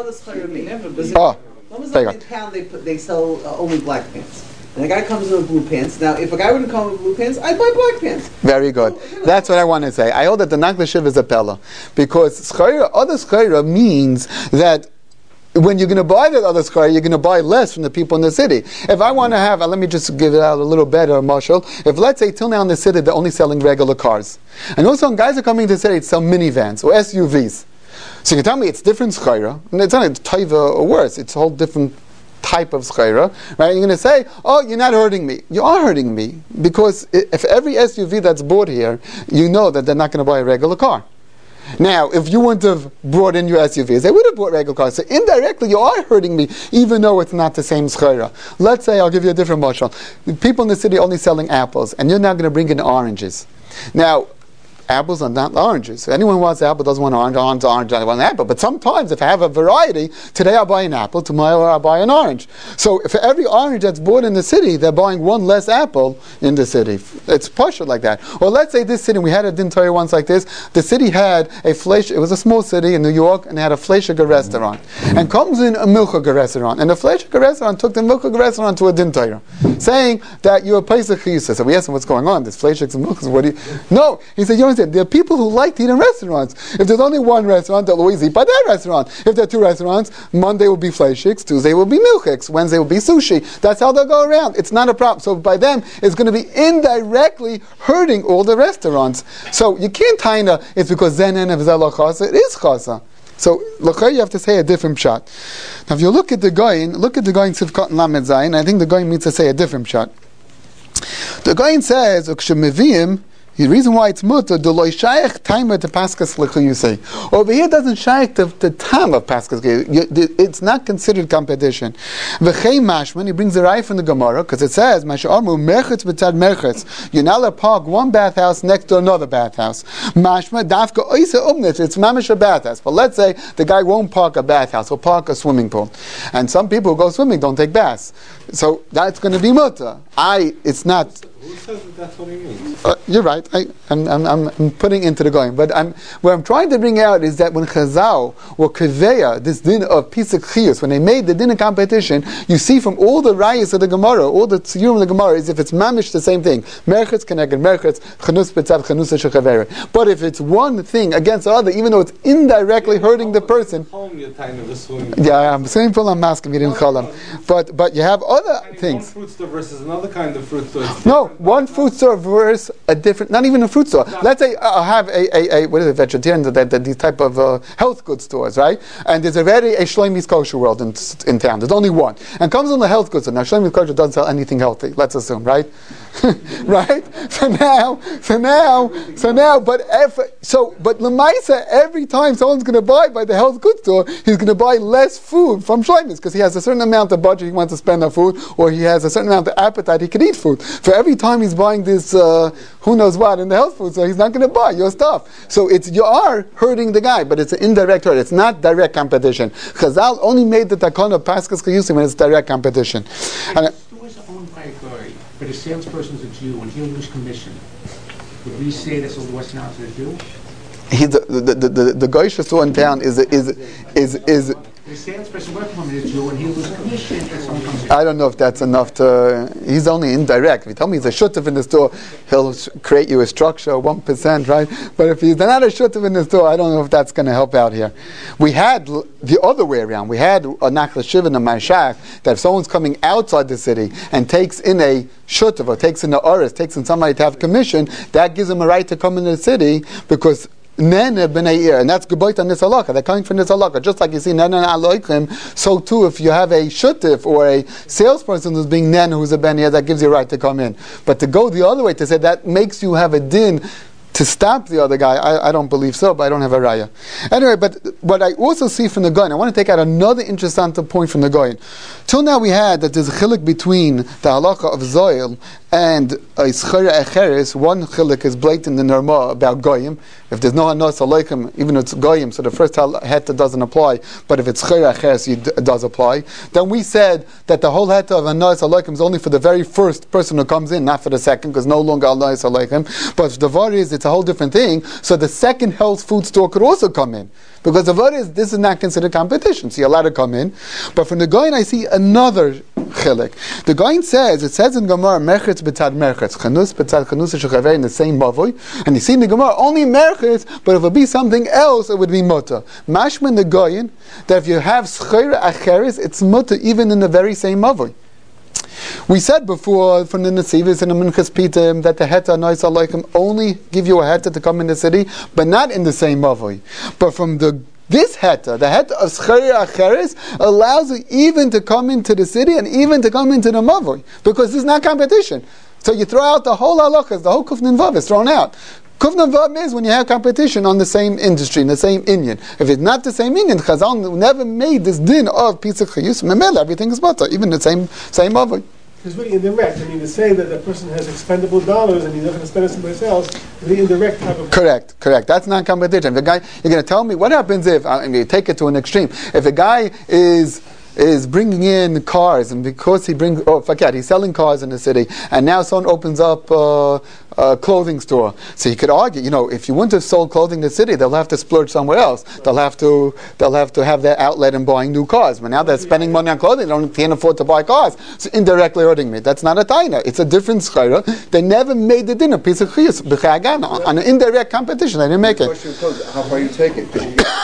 in town they sell only black pants. And a guy comes in with blue pants. Now, if a guy wouldn't come with blue pants, I'd buy black pants. Very good. That's what I want to say. I hold that the Nachla Shiva is a pella. Because other schayra means that when you're going to buy that other schayra, you're going to buy less from the people in the city. If I want to have, let me just give it out a little better, Marshall. If let's say till now in the city they're only selling regular cars. And also when guys are coming to the city to sell minivans or SUVs. So you can tell me it's different schayra, and it's not taiva or worse, it's a whole different type of schayra, right? You're going to say, oh, you're not hurting me. You are hurting me, because if every SUV that's bought here, you know that they're not going to buy a regular car. Now, if you wouldn't have brought in your SUVs, they would have bought regular cars. So indirectly, you are hurting me, even though it's not the same schayra. Let's say, I'll give you a different marshal. People in the city are only selling apples, and you're not going to bring in oranges. Now, apples are not oranges. So anyone who wants an apple doesn't want orange, I want an apple. But sometimes if I have a variety, today I'll buy an apple, tomorrow I'll buy an orange. So for every orange that's bought in the city, they're buying one less apple in the city. It's partial like that. Or let's say this city, we had a din Torah once like this, the city had a fleish, it was a small city in New York, and they had a fleishiger restaurant. And comes in a milchiger restaurant. And the fleishiger restaurant took the milchiger restaurant to a din Torah, saying that you're a Pesach chiyusa. So we asked him what's going on, this fleishigs and milchigs, what do you... No, he said, you don't there are people who like to eat in restaurants. If there's only one restaurant, they'll always eat by that restaurant. If there are two restaurants, Monday will be fleishiks, Tuesday will be milchiks, Wednesday will be sushi. That's how they'll go around. It's not a problem. So by them, it's going to be indirectly hurting all the restaurants. So you can't kinda, it's because zenen of zelah chasa, it is chasa. So you have to say a different shot. Now if you look at the Goyin Sivkot and Lamed Zayin, I think the Goyin means to say a different shot. The Goyin says, the reason why it's mutter, the loy shaykh timer to paskas l'chuyusei. Over here, it doesn't shaykh the time of paskas. It's not considered competition. V'chei mashman, he brings the raya from the Gemara because it says masha'armu merchetz b'tzad merchetz. You're not allowed to park one bathhouse next to another bathhouse. Mashma dafka oisa umnit. It's mamish a bathhouse. But let's say the guy won't park a bathhouse; he'll park a swimming pool. And some people who go swimming don't take baths, so that's going to be mutter. It's not. Who says that that's what he means? You're right. I'm putting into the going, but what I'm trying to bring out is that when Chazal or Keveya, this din of Pesach Chiyus, when they made the din of competition, you see from all the rayas of the Gemara, all the tziyurim of the Gemara, is if it's mamish the same thing. Merchetz connected merchetz, chanus betzad chanus shechaveret. But if it's one thing against the other, even though it's indirectly hurting the person. Yeah, I'm swimming pool. I'm masking. You didn't call them, but you have other things. One fruit store versus another kind of fruit store. No, one fruit store versus a different, not even a fruit store. Let's say I have a what is it, vegetarian, these type of health goods stores, right? And there's already a Shlomi's Kosher World in town. There's only one. And comes on the health goods store. Now Shlomi's Kosher doesn't sell anything healthy, let's assume, right? right? So now, but Lemaisa, every time someone's going to buy by the health goods store, he's going to buy less food from Shleimus because he has a certain amount of budget he wants to spend on food, or he has a certain amount of appetite he can eat food. For every time he's buying this, who knows what in the health food store, he's not going to buy your stuff. So you are hurting the guy, but it's an indirect hurt. It's not direct competition. Chazal only made the takon of Paskas Chayusim when it's direct competition. And stores are owned by a guy, but a salesperson's a Jew, and he'll lose commission. Would we say that's a loss now to the Jew? The Goyish store in town is the salesperson working for him is a Jew, and he'll lose commission if someone comes in. I don't know if that's enough to. He's only indirect. If you tell me he's a shutuf in the store, he'll create you a structure, 1%, right? But if he's not a shutuf in the store, I don't know if that's going to help out here. We had the other way around. We had a nachla shivin, a mashach, that if someone's coming outside the city and takes in a shutuf or takes in a oris, takes in somebody to have commission, that gives him a right to come into the city because Nen b'nei ir, and that's gebayt on this halakha. They're coming from this halakha. Just like you see nen and aloikim, so too if you have a shutif or a salesperson who's being nen, who's a ben ir, that gives you a right to come in. But to go the other way, to say that makes you have a din to stop the other guy, I don't believe so, but I don't have a raya. Anyway, but what I also see from the Goyin, I want to take out another interesting point from the Goyin. Till now we had that there's a chilik between the halacha of Zoil and a Schara Echeres. One chilik is blatant in the Norma about Goyim. If there's no Anos Aleichem, even if it's Goyim, so the first heta doesn't apply, but if it's Schara Echeres, it does apply. Then we said that the whole heta of Anos Aleichem is only for the very first person who comes in, not for the second, because no longer Anos Aleichem. But if the var is, it's a whole different thing, so the second health food store could also come in. Because the var is, this is not considered competition, so you're allowed to come in. But from the Goyin, I see another chilik. The Goyin says, it says in Gemara, merchetz b'tzad merchetz, chanus b'tzad chanus shechavei, in the same mavoi, and you see in the Gemara only merchetz, but if it would be something else, it would be mutter. Mashma in the Goyin, that if you have schera acheres, it's mutter even in the very same mavoi. We said before from the Nesivis and the Minchas Pitim that the heta nois aleichem only give you a heta to come in the city, but not in the same mavoi. But from this heta, the heta of schera acheres, allows you even to come into the city and even to come into the mavoi, because this is not competition. So you throw out the whole halachas, the whole kufnin vav is thrown out. Kufnan vav is when you have competition on the same industry, in the same inyan. If it's not the same inyan, Chazal never made this din of Pesach Chayus, memel, everything is mutter, even the same mavoi. It's really indirect. I mean, to say that the person has expendable dollars and he's not going to spend it somewhere else, the indirect type of... Correct. That's not competition. The guy, you're going to tell me, what happens if, you take it to an extreme, if a guy is bringing in cars, and because he's selling cars in the city, and now someone opens up a clothing store. So you could argue, if you wouldn't have sold clothing in the city, they'll have to splurge somewhere else. They'll have to have their outlet in buying new cars. But now they're spending money on clothing, they can't afford to buy cars. So indirectly hurting me. That's not a taina. It's a different schira. They never made the din a piece of chiyus on an indirect competition. They didn't make it. The question is, how far you take it?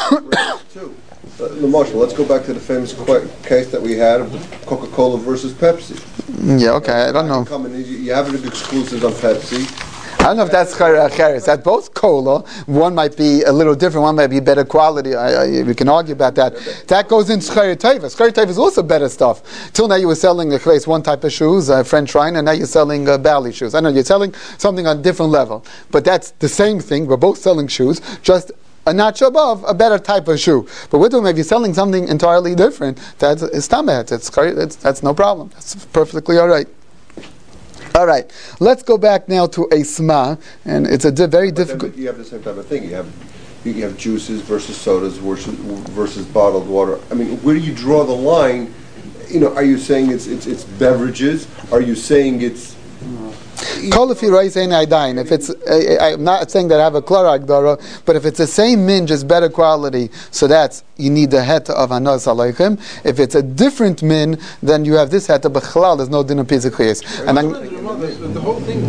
Lamashma, let's go back to the famous case that we had of the Coca-Cola versus Pepsi. Yeah, okay, I don't know. You have an exclusive on Pepsi. I don't know if that's chayeres. That's both cola. One might be a little different. One might be better quality. We can argue about that. That goes into chayer tevas. Chayer tevas is also better stuff. Till now you were selling one type of shoes, French Rhine, and now you're selling Bally shoes. I know you're selling something on a different level, but that's the same thing. We're both selling shoes, just a notch above a better type of shoe. But with them, if you're selling something entirely different, that's tamet. That's no problem. That's perfectly all right. All right, let's go back now to a sma, and it's a very difficult. You have the same type of thing. You have juices versus sodas versus bottled water. I mean, where do you draw the line? Are you saying it's beverages? Are you saying it's if it's, I'm not saying that I have a klara agdara, but if it's the same min, just better quality, so that's, you need the heta of anos aleichem. If it's a different min, then you have this heta, but chalal, there's no din of pesach chayes. And the whole thing,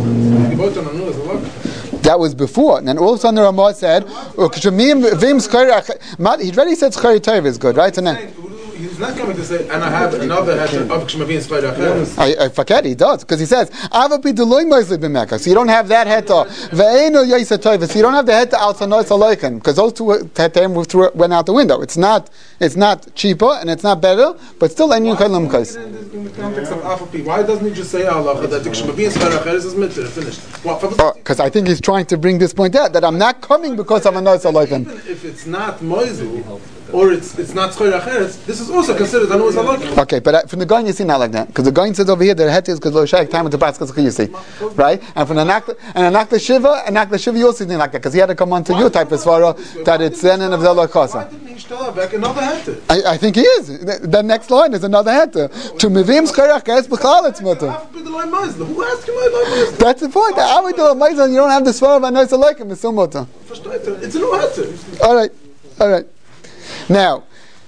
that was before, and then all of a sudden the Ramah said, he already said schari tov is good, right? So now, he's not coming to say, and I have another heter of Kshemavin Schleira Acheres. I forget he does, because he says, Avapi Deloy Moisli B'Mekah. So you don't have that heter. Ve'eno Yaisa Toiva. So you don't have the heter outside Nois Aloichen, because those two heterim went out the window. It's not cheaper and it's not better, but still Enyin Chaylam Kais. In the context of Avapi, why doesn't he just say Allah that the Kshemavin Schleira Acheres is mitzvah, finished? Because I think he's trying to bring this point out, that I'm not coming because I'm a Nois Aloichen. Even if it's not Moisli, or it's not Schleira Acheres, this is also considered a Nois Aloichen. Okay, but from the Goyin you see not like that, because the Goyin says over here that the heter is because Lo Shaykh time with the Paskas Chiyusi, right? And from the Nakla Shiva you also didn't like that, because he had to come on to your type of svara that it's then and of Zelo Kosa. Why didn't he start back another heter? I think he is. The next line is another heter. To Mivim Schleira Acheres B'chal it's mutter. Who asked him about That's the point. You don't have the svara of Anois Aloichen, it's still mutter. It's a new heter. All right. Now,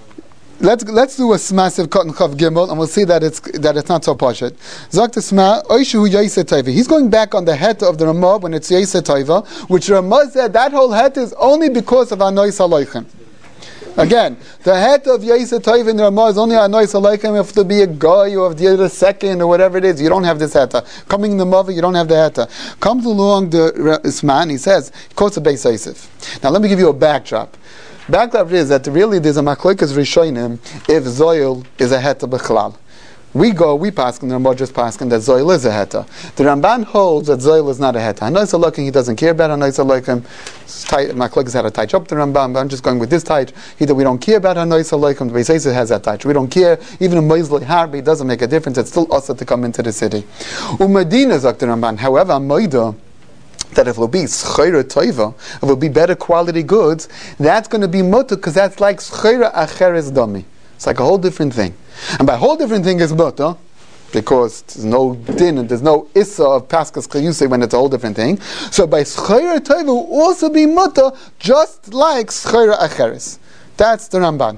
let's do a massive cut and chav gimel, and we'll see that it's not so pashat. Zok Tesma Oishu Yaisa Taiva. He's going back on the heter of the Ramah when it's Yaisa Taiva, which Ramah said that whole heter is only because of Anois Aloichen. Again, the heter of Yaisa Taiva in the Ramah is only Anois Aloichen if to be a guy or if the other second or whatever it is. You don't have this heter. Coming in the mother, you don't have the heter. Comes along the Isman, he quotes a Beis Yosef. Now let me give you a backdrop. Backdrop is that really there's a machlokes rishonim if zoil is a heter b'chlal. We paskin, the Ramah just paskin that zoil is a heter. The Ramban holds that zoil is not a heter. Anois Aloichen, he doesn't care about Anois Aloichen. Machlokes had a taich up the Ramban, but I'm just going with this taich. Either we don't care about Anois Aloichen, the Beis Yosef has that taich. We don't care, even a Moizli Harbi, it doesn't make a difference, it's still also to come into the city. Umadina zok the Ramban, however, Moida, that if it will be schayra toiva, if it will be better quality goods, that's going to be mutter, because that's like schayra acheres dami. It's like a whole different thing. And by whole different thing is mutter, because there's no din and there's no issa of paskas chayusei when it's a whole different thing. So by schayra toiva will also be mutter, just like schayra acheres. That's the Ramban.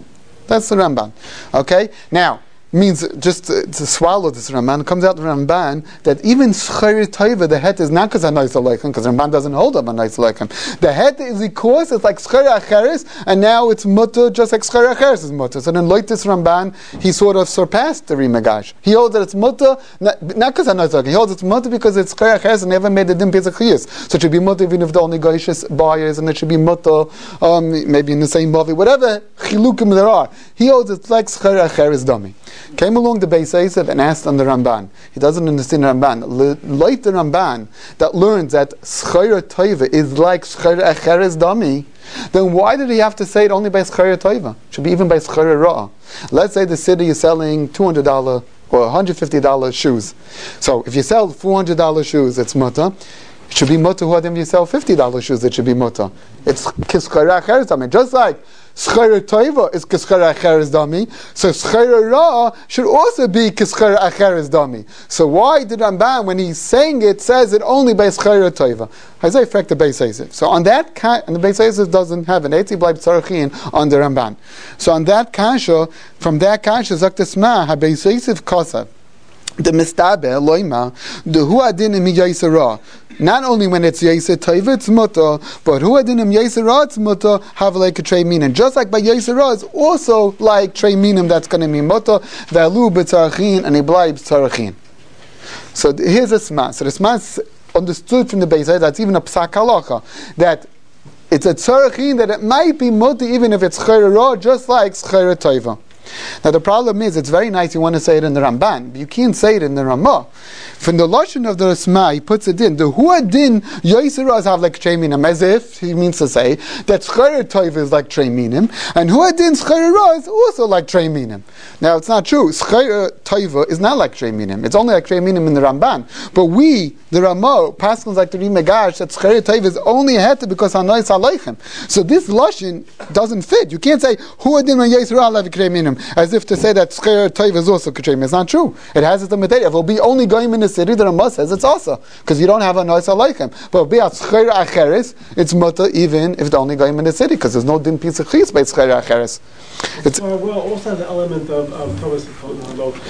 Okay? Now, means just to swallow this Ramban, comes out the Ramban that even Schayra Taiva, the het is not because Anois Aloichen, because Ramban doesn't hold up Anois Aloichen. The het is because it's like Schayra Acheres, and now it's mutter just like Schayra Acheres is mutter. So then Loitis Ramban, he sort of surpassed the Rimagash. He holds that it's mutter, not because Anois Aloichen, he holds it's mutter because it's Schayra Acheres and never made the Dim Pesach Chiyus. So it should be mutter even if the only Goyishis buyers, and it should be mutter, maybe in the same movie, whatever Chilukim there are. He holds it's like Schayra Acheres Dami. Came along the Beis Yosef and asked on the Ramban. He doesn't understand the Ramban. Like the Ramban that learns that Schayra Toiva is like Schayra Acheres Dami, then why did he have to say it only by Schayra Toiva? It should be even by Schayra Ra'ah. Let's say the city is selling $200 or $150 shoes. So if you sell $400 shoes, it's mutter. It should be mutter. Who if you sell $50 shoes, it should be mutter. It's Schayra Acheres Dami. Just like Schayra Toiva is Schayra Acheres Dami, so Schayra Ra'ah should also be Schayra Acheres Dami. So why did Ramban, when he's saying it, says it only by Schayra Toiva? Isaiah fact the Beis Yosef. So on that, and the Beis Yosef doesn't have an Eitzi Bleib Tzarachin on the Ramban. So on that kasha, from that kasha, Zok Tesma ha Beis Yosef Kosav. The mistabe loima the huadinim yaisera. Not only when it's yaisera taiva it's mutter, but huadinim yaisera it's mutter have like a trey minim. Just like by yaisera, it's also like trey minim that's going to be mutter. Valu b'tzarachin and iblai b'tzarachin. So here's a sma. So the sma is understood from the Beis Yosef. That's even a psak halacha that it's a tzarachin that it might be mutter even if it's chayra ra, just like chayra taiva. Now the problem is, it's very nice you want to say it in the Ramban, but you can't say it in the Ramah. From the lashon of the Rasma, he puts it in. The huadin yoiseras have like treminim, as if he means to say that schayra toiv is like treminim, and huadin schayra is also like treminim. Now it's not true. Schayra toiv is not like treminim. It's only like treminim in the Ramban. But we, the Ramah, Paschals like the Rimagash, that schayra toiv is only a heter because Anois Aloichen. So this lashon doesn't fit. You can't say huadin yoiseras have treminim, as if to say that Schayra Toiv is also K'treim. It's not true. It has its material. If it will be only going in the city, the Ramah says it's also, because you don't have a Nois Aloichen. But if it will be a Schayra Acheres, it's mutter even if the only going in the city, because there's no din piece of chiyus by Schayra Acheres. Well, also has the element of Thomas.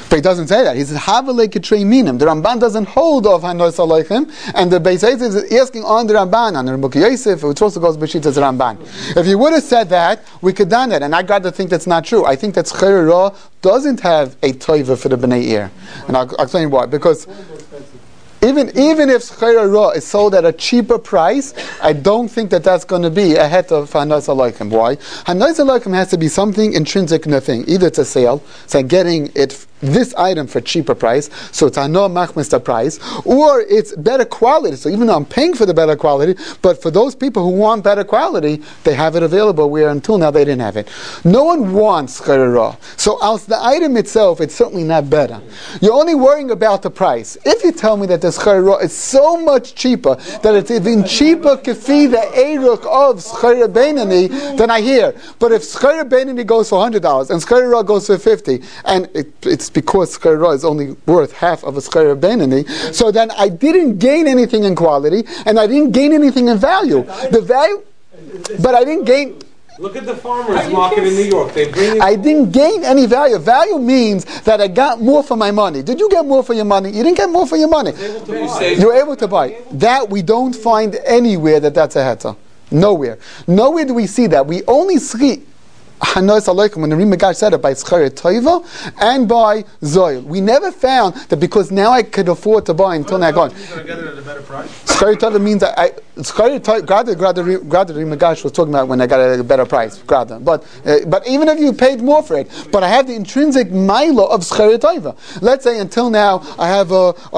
But he doesn't say that. He says, Havale Kitrei Minim. The Ramban doesn't hold of Hanos Aleichem, and the Beis Yosef is asking on the Ramban, on the Rebbe Yosef, which also goes B'Shittas Ramban. If you would have said that, we could have done it, and I'd rather think that's not true. I think that Schei Ra doesn't have a toiva for the Bnei Ir. And I'll explain why. Because even if Schei Ra is sold at a cheaper price, I don't think that that's going to be a het of Hanos Aleichem. Why? Hanos Aleichem has to be something intrinsic in the thing. Either it's a sale, so I'm getting it this item for cheaper price, so it's Hano Machmis the price, or it's better quality. So even though I'm paying for the better quality, but for those people who want better quality, they have it available, where until now they didn't have it. No one wants Schei Ra. So as the item itself, it's certainly not better. You're only worrying about the price. If you tell me that the Schei Ra is so much cheaper, that it's even cheaper kefi the Eiruk of Schei Ra Beinani, then I hear. But if Schei Ra Beinani goes for $100 and Schei Ra goes for $50, and it's because Schei Ra is only worth half of a Schei Ra Beinani, so then I didn't gain anything in quality, and I didn't gain anything in value. The value, but I didn't gain. Look at the farmers market in New York. They bring. I didn't gain any value. Value means that I got more for my money. Did you get more for your money? You didn't get more for your money. You were able to buy. That we don't find anywhere that's a heta. Nowhere. Nowhere do we see that. We only see Hanos Aleichem when the Ri Megash said it by Schei Tova and by Zoil. We never found that because now I could afford to buy until now gone. You're going to get it at a better price. Schei Tova means that Schei Tova, Grada Ri Megash was talking about when I got it at a better price. Grada. But even if you paid more for it, but I have the intrinsic mila of Schei Tova. Let's say until now I have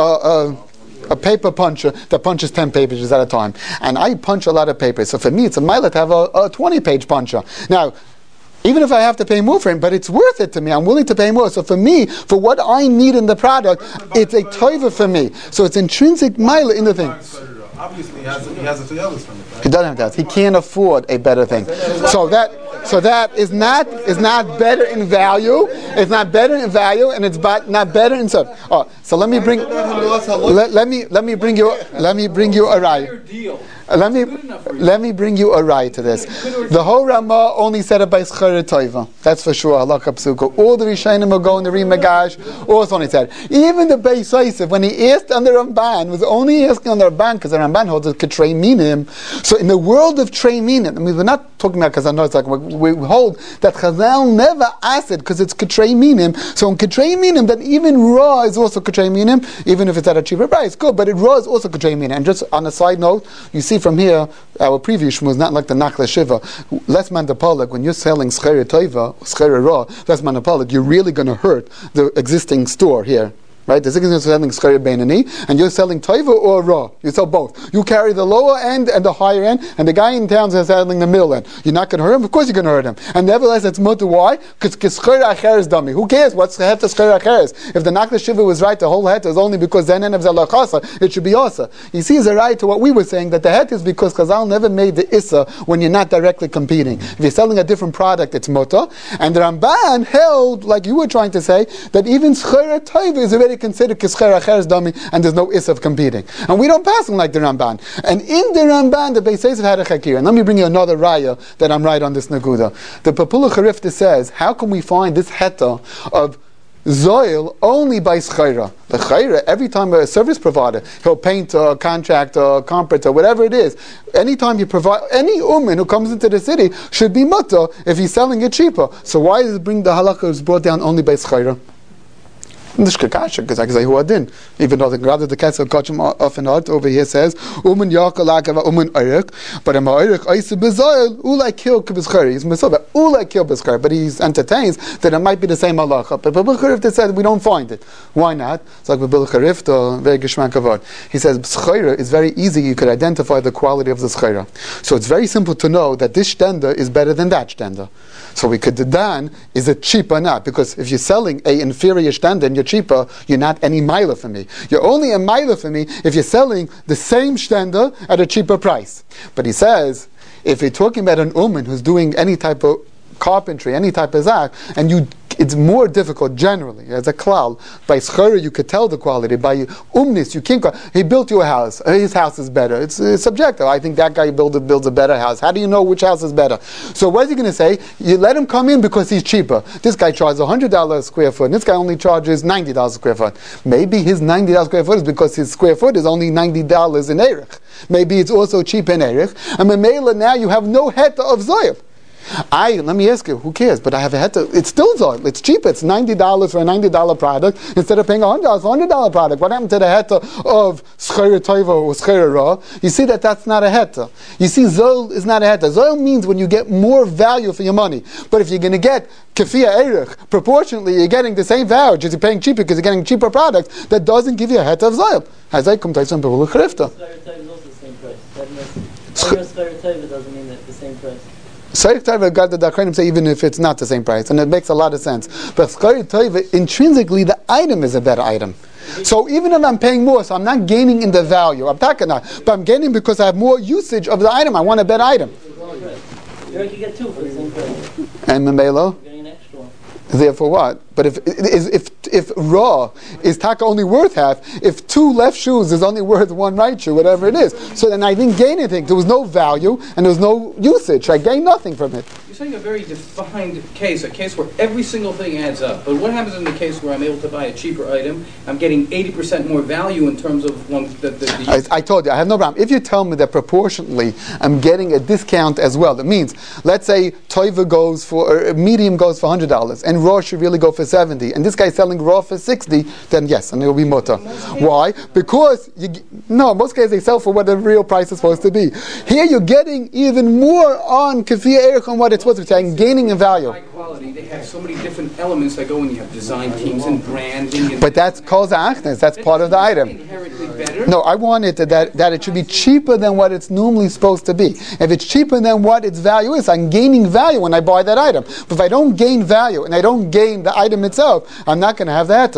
a paper puncher that punches 10 pages at a time, and I punch a lot of papers. So for me, it's a mila to have a 20-page puncher. Now, even if I have to pay more for it, but it's worth it to me. I'm willing to pay more. So for me, for what I need in the product, it's a toiva for me. So it's intrinsic mila in the thing. Obviously, he has a Toyotas from it. Right? He doesn't have that. He can't afford a better thing. So that is not better in value. It's not better in value, and it's not better in stuff. Oh, so let me bring you a raya. Let me bring you a raya to this. The whole Ramah only said it by Schei Tova. That's for sure. Halakha Psuka. All the Rishonim will go in the Ri Megash. Also only said. Even the Beis Yosef, when he asked on the Ramban, was only asking on the Ramban because the Ramban holds it Trei Minim. So in the world of Trei Minim, I mean, we're not talking about because I know it's like we hold that Chazal never asked it because it's Trei Minim. So in Trei Minim, that even Ra is also Trei Minim, even if it's at a cheaper price. Good, but Ra is also Trei Minim. And just on a side note, you see from here, our previous shmuz, not like the Nachla Shiva. Less mandapolik, when you're selling Schei Tova, Schei Ra, less mandapolik, you're really going to hurt the existing store here. Right? The second is selling Schei Beinani, and you're selling Tova or Ra. You sell both. You carry the lower end and the higher end, and the guy in town is selling the middle end. You're not going to hurt him? Of course you're going to hurt him. And nevertheless, it's mutter. Why? Because Schei Acher is dummy. Who cares what's the het of Schei Acher is? If the Nachla Shiva was right, the whole het is only because Zenen of Zalachasa, it should be Asa. You see, it's a right to what we were saying, that the het is because Chazal never made the Issa when you're not directly competing. If you're selling a different product, it's mutter. And the Ramban held, like you were trying to say, that even Schei Tova is already considered Schei Acher is dummy, and there's no Issa of competing. And we don't pass them like the Ramban. And in the Ramban, the Beis Yosef had a chakir. And let me bring you another raya that I'm right on this naguda. The Papula Charifta says, how can we find this heta of Zoil only by Schei Ra? The Schei Ra, every time a service provider, he'll paint a contract or carpet or whatever it is, anytime you provide, any woman who comes into the city should be mutter if he's selling it cheaper. So why does it bring the halakha is brought down only by Schei Ra? Because I can say who I didn't. Even though the Grada the Kesel Kachim often out over here says, Uman Yakalakava Uman Eirik, but in Eirik Isa Bezoil, Ulai Kil Kibizkari. He's Masoba, Ulai Kil Bizkari, but he entertains that it might be the same halacha. But Babul Charifta said we don't find it. Why not? It's like Babul Charifta, very Geshman Kavod. He says Schei Ra is very easy, you could identify the quality of the Schei Ra. So it's very simple to know that this stender is better than that stender. So we could dedan, is it cheap or not? Because if you're selling a inferior stender and you're cheaper, you're not any miler for me. You're only a miler for me if you're selling the same stender at a cheaper price. But he says, if you're talking about an woman who's doing any type of carpentry, any type of zak, and it's more difficult generally, as a klal. By schara you could tell the quality. By umnis you can't. He built you a house. His house is better. It's subjective. I think that guy builds a better house. How do you know which house is better? So what is he going to say? You let him come in because he's cheaper. This guy charges $100 a square foot, and this guy only charges $90 a square foot. Maybe his $90 a square foot is because his square foot is only $90 in Erech. Maybe it's also cheap in Erech. And Memela, now you have no heta of Zoyel. Let me ask you, who cares? But I have a heta. It's still Zoyel. It's cheaper. It's $90 for a $90 product instead of paying $100 for a $100 product. What happened to the heta of Schera Toiva or Schera Ra? You see that's not a heta. You see, Zoyel is not a heta. Zoyel means when you get more value for your money. But if you're going to get Kefia Erech, proportionately, you're getting the same value, just you're paying cheaper because you're getting cheaper products, that doesn't give you a heta of Zoyel. Hazaikum Taisam Bevulu Chrifta. Schera doesn't mean that the same price. Sarich Taiva got the Dakranim say even if it's not the same price, and it makes a lot of sense. But Schera Taiva, intrinsically, the item is a better item. So even if I'm paying more, so I'm not gaining in the value. I'm talking now, but I'm gaining because I have more usage of the item. I want a better item. You get two for the same price. And Memelo? Therefore what? But if raw is taka only worth half, if two left shoes is only worth one right shoe, whatever it is, so then I didn't gain anything. There was no value and there was no usage. I gained nothing from it. You're saying a very defined case, a case where every single thing adds up. But what happens in the case where I'm able to buy a cheaper item, I'm getting 80% more value in terms of I told you, I have no problem. If you tell me that proportionally I'm getting a discount as well, that means, let's say Toiva goes for, or medium goes for $100, and raw should really go for 70, and this guy's selling raw for 60, then yes, and it will be mutter. Why? Because most cases they sell for what the real price is supposed to be. Here you're getting even more on Kefia Erech on what it's supposed to be. I'm gaining in value. High quality, they have so many different elements that go in. You have design teams and branding. But that's called achnes. That's part of the item. Inherently better. No, I want it that it should be cheaper than what it's normally supposed to be. If it's cheaper than what its value is, I'm gaining value when I buy that item. But if I don't gain value and I don't gain the item itself, I'm not going to have that.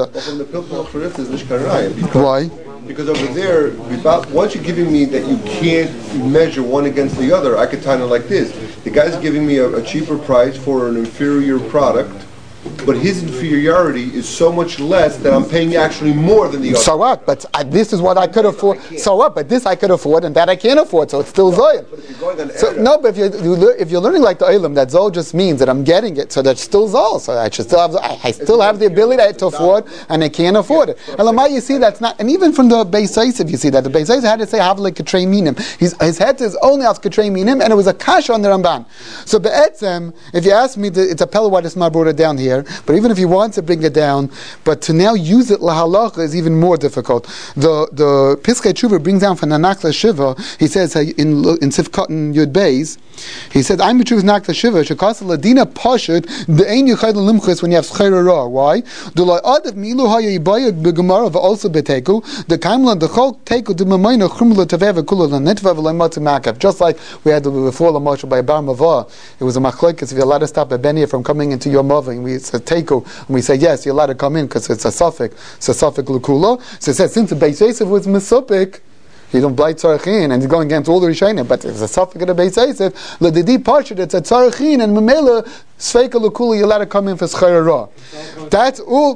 Why? Because over there, once you're giving me that you can't measure one against the other, I could time it like this. The guy's giving me a cheaper price for an inferior product, but his inferiority is so much less that I'm paying actually more than the other. So what? But this is what I could afford. So what? But this I could afford, and that I can't afford. So it's still Zoyel. But if you're going on but if you're learning like the Olam, that Zol just means that I'm getting it. So that's still Zol. So I should still have. I still have the ability to afford, and I can't afford it. And Lamai, you see that's not. And even from the Beis Yosef, you see that the Beis Yosef had to say Havle Katrei Minim. His head is only as Katrei Minim, and it was a kasha on the Ramban. So be'etzem, if you ask me, it's a pella why this ma brought it down here. But even if you want to bring it down, but to now use it lahalacha is even more difficult. The Piskei Tshuva brings down from Nanakla Shiva. He says in Sifkatan Yud Beis, he said, "I'm Tshuva's Nakla Shiva shekasa ladina pashut the ein yuchad limchus when you have schera ra." Why? The lo adav milu haya yibayik begemara v'alsa beteku the kaimlan the chol teku the mamayna chumla taveva kula lanetva v'leimatu makav. Just like we had before the marshal by Bar Mavah, it was a machlokes if you're allowed to stop a benia from coming into your mother, and we say teku, and we say yes, you're allowed to come in because it's a suffix l'kula. So it says since the Beis Yosef was misupik, you don't blight tzarachin, and he's going against all the Rishonim, but it's a suffix of the Beis Yosef. L'didi parshut, it's a tzarachin, and memela sveika l'kula, you're allowed to come in for schera ra. That's all.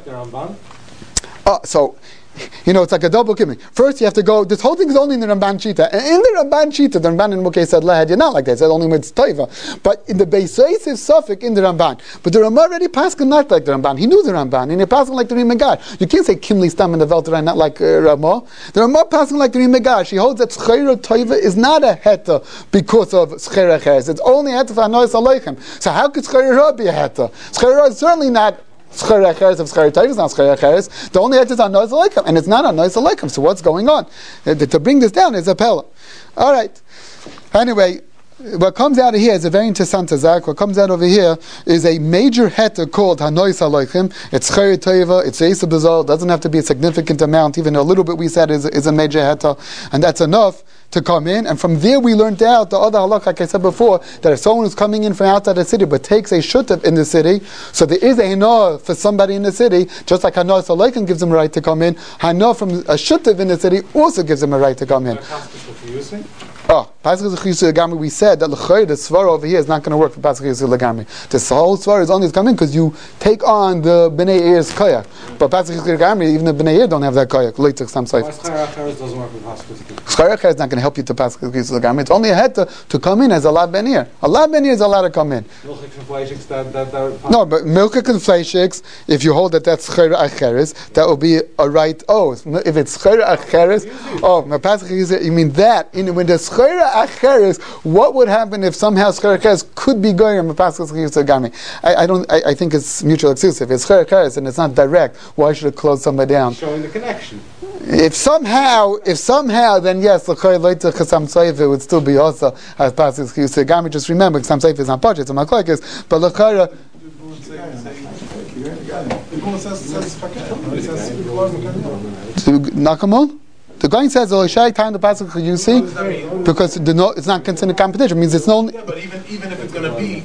So. It's like a double kimming. First, you have to go. This whole thing is only in the Ramban Shita, and in the Ramban Shita, the Ramban in Mukhe said Lahad, you're not like that. It said only with Taiva. But in the Beis Yosef suffix in the Ramban, but the Ramah already passed not like the Ramban. He knew the Ramban, and he passed like the Rim Megash. You can't say Kimli Stam in the Velterai, not like Ramah. The Ramah passing like the Rim Megash. He holds that Schera Taiva is not a heta because of Schera Cheres. It's only a heta for Anois Aleichem. So how could Schera Ra be a heta? Schera Ra is certainly not. Schera Cheres of Schera Taiva is not Schera Cheres. The only head is on Nois Aleichem, and it's not on Nois Aleichem. So what's going on? To bring this down is a pella. All right. Anyway, what comes out of here is a very interesting tazak. What comes out over here is a major heta called Hanois Aleichem. It's Schera Taiva. It's Yisab Bezal. It doesn't have to be a significant amount. Even a little bit we said is a major heta, and that's enough to come in, and from there we learned out the other halakha, like I said before, that if someone is coming in from outside the city but takes a shutaf in the city, so there is a hana for somebody in the city, just like hana Aleichem gives him a right to come in, hana from a shutaf in the city also gives him a right to come in. Oh, Pasuk Chiyusa Legami, we said that the Svara over here is not going to work for Pasuk Chiyusa Legami. This whole Svara is only coming because you take on the Bnei Eir's Koyak. But Pasuk Chiyusa Legami, even the Bnei Eir don't have that Koyak. Leitzach Sam Seif. doesn't work with Schar Acheres is not going to help you to Pasuk Chiyusa Legami. It's only a head to come in as a Lad Ben Eir. A Lad Ben Eir is allowed to come in. No, but Milchik and Fleishiks, if you hold that that's Schar Acheres, that will be a right oath. If it's Schar Acheres, Pasuk Chiyusa, you mean that. When the Schara Acheres, what would happen if somehow Schara Acheres could be going on the Pasuk Chiyusa Legami? I think it's mutual exclusive. It's Schara Acheres and it's not direct. Why should it close somebody down? Showing the connection. If somehow, then yes, the Chayy Leitach Chasam Seif would still be also as Pasuk Chiyusa Legami. Just remember, Chasam Seif is not budget, it's not like this. But the Chayra. Nakamon? The Goin says the Shai time the Pasuk Chiyusi because it's not considered competition. It means it's no. Yeah, but even if it's going to be,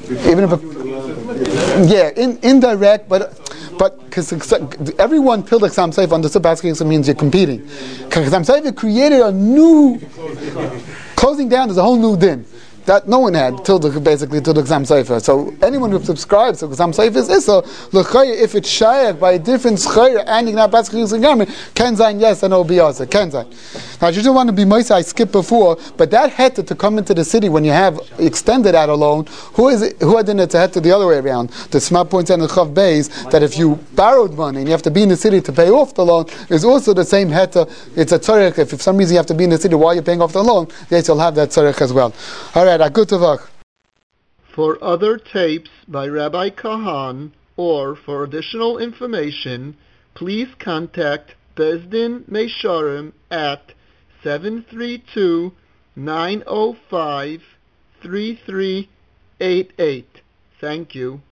indirect, but because everyone till the Chasam Seif understood Pasuk Chiyusi means you're competing. Chasam Seif created a new closing down. There's a whole new din that no one had till the Chasam Sefer. So anyone who subscribes to Chasam Sefer is Issa. If it's Shayach by a different Schayr and you not Pasuk Chiyusa Legami, can sein yes and it will be also can sein. Now I just want to be Moisa. I skipped before, but that heter to come into the city when you have extended out a loan, who had in it to head to the other way around? The Smart points out in the Chav Beis that if you borrowed money and you have to be in the city to pay off the loan, is also the same heter. It's a tzarech. If for some reason you have to be in the city while you're paying off the loan, yes, you'll have that tzarech as well. All right. For other tapes by Rabbi Kahan or for additional information, please contact Bezdin Meisharim at 732-905-3388. Thank you.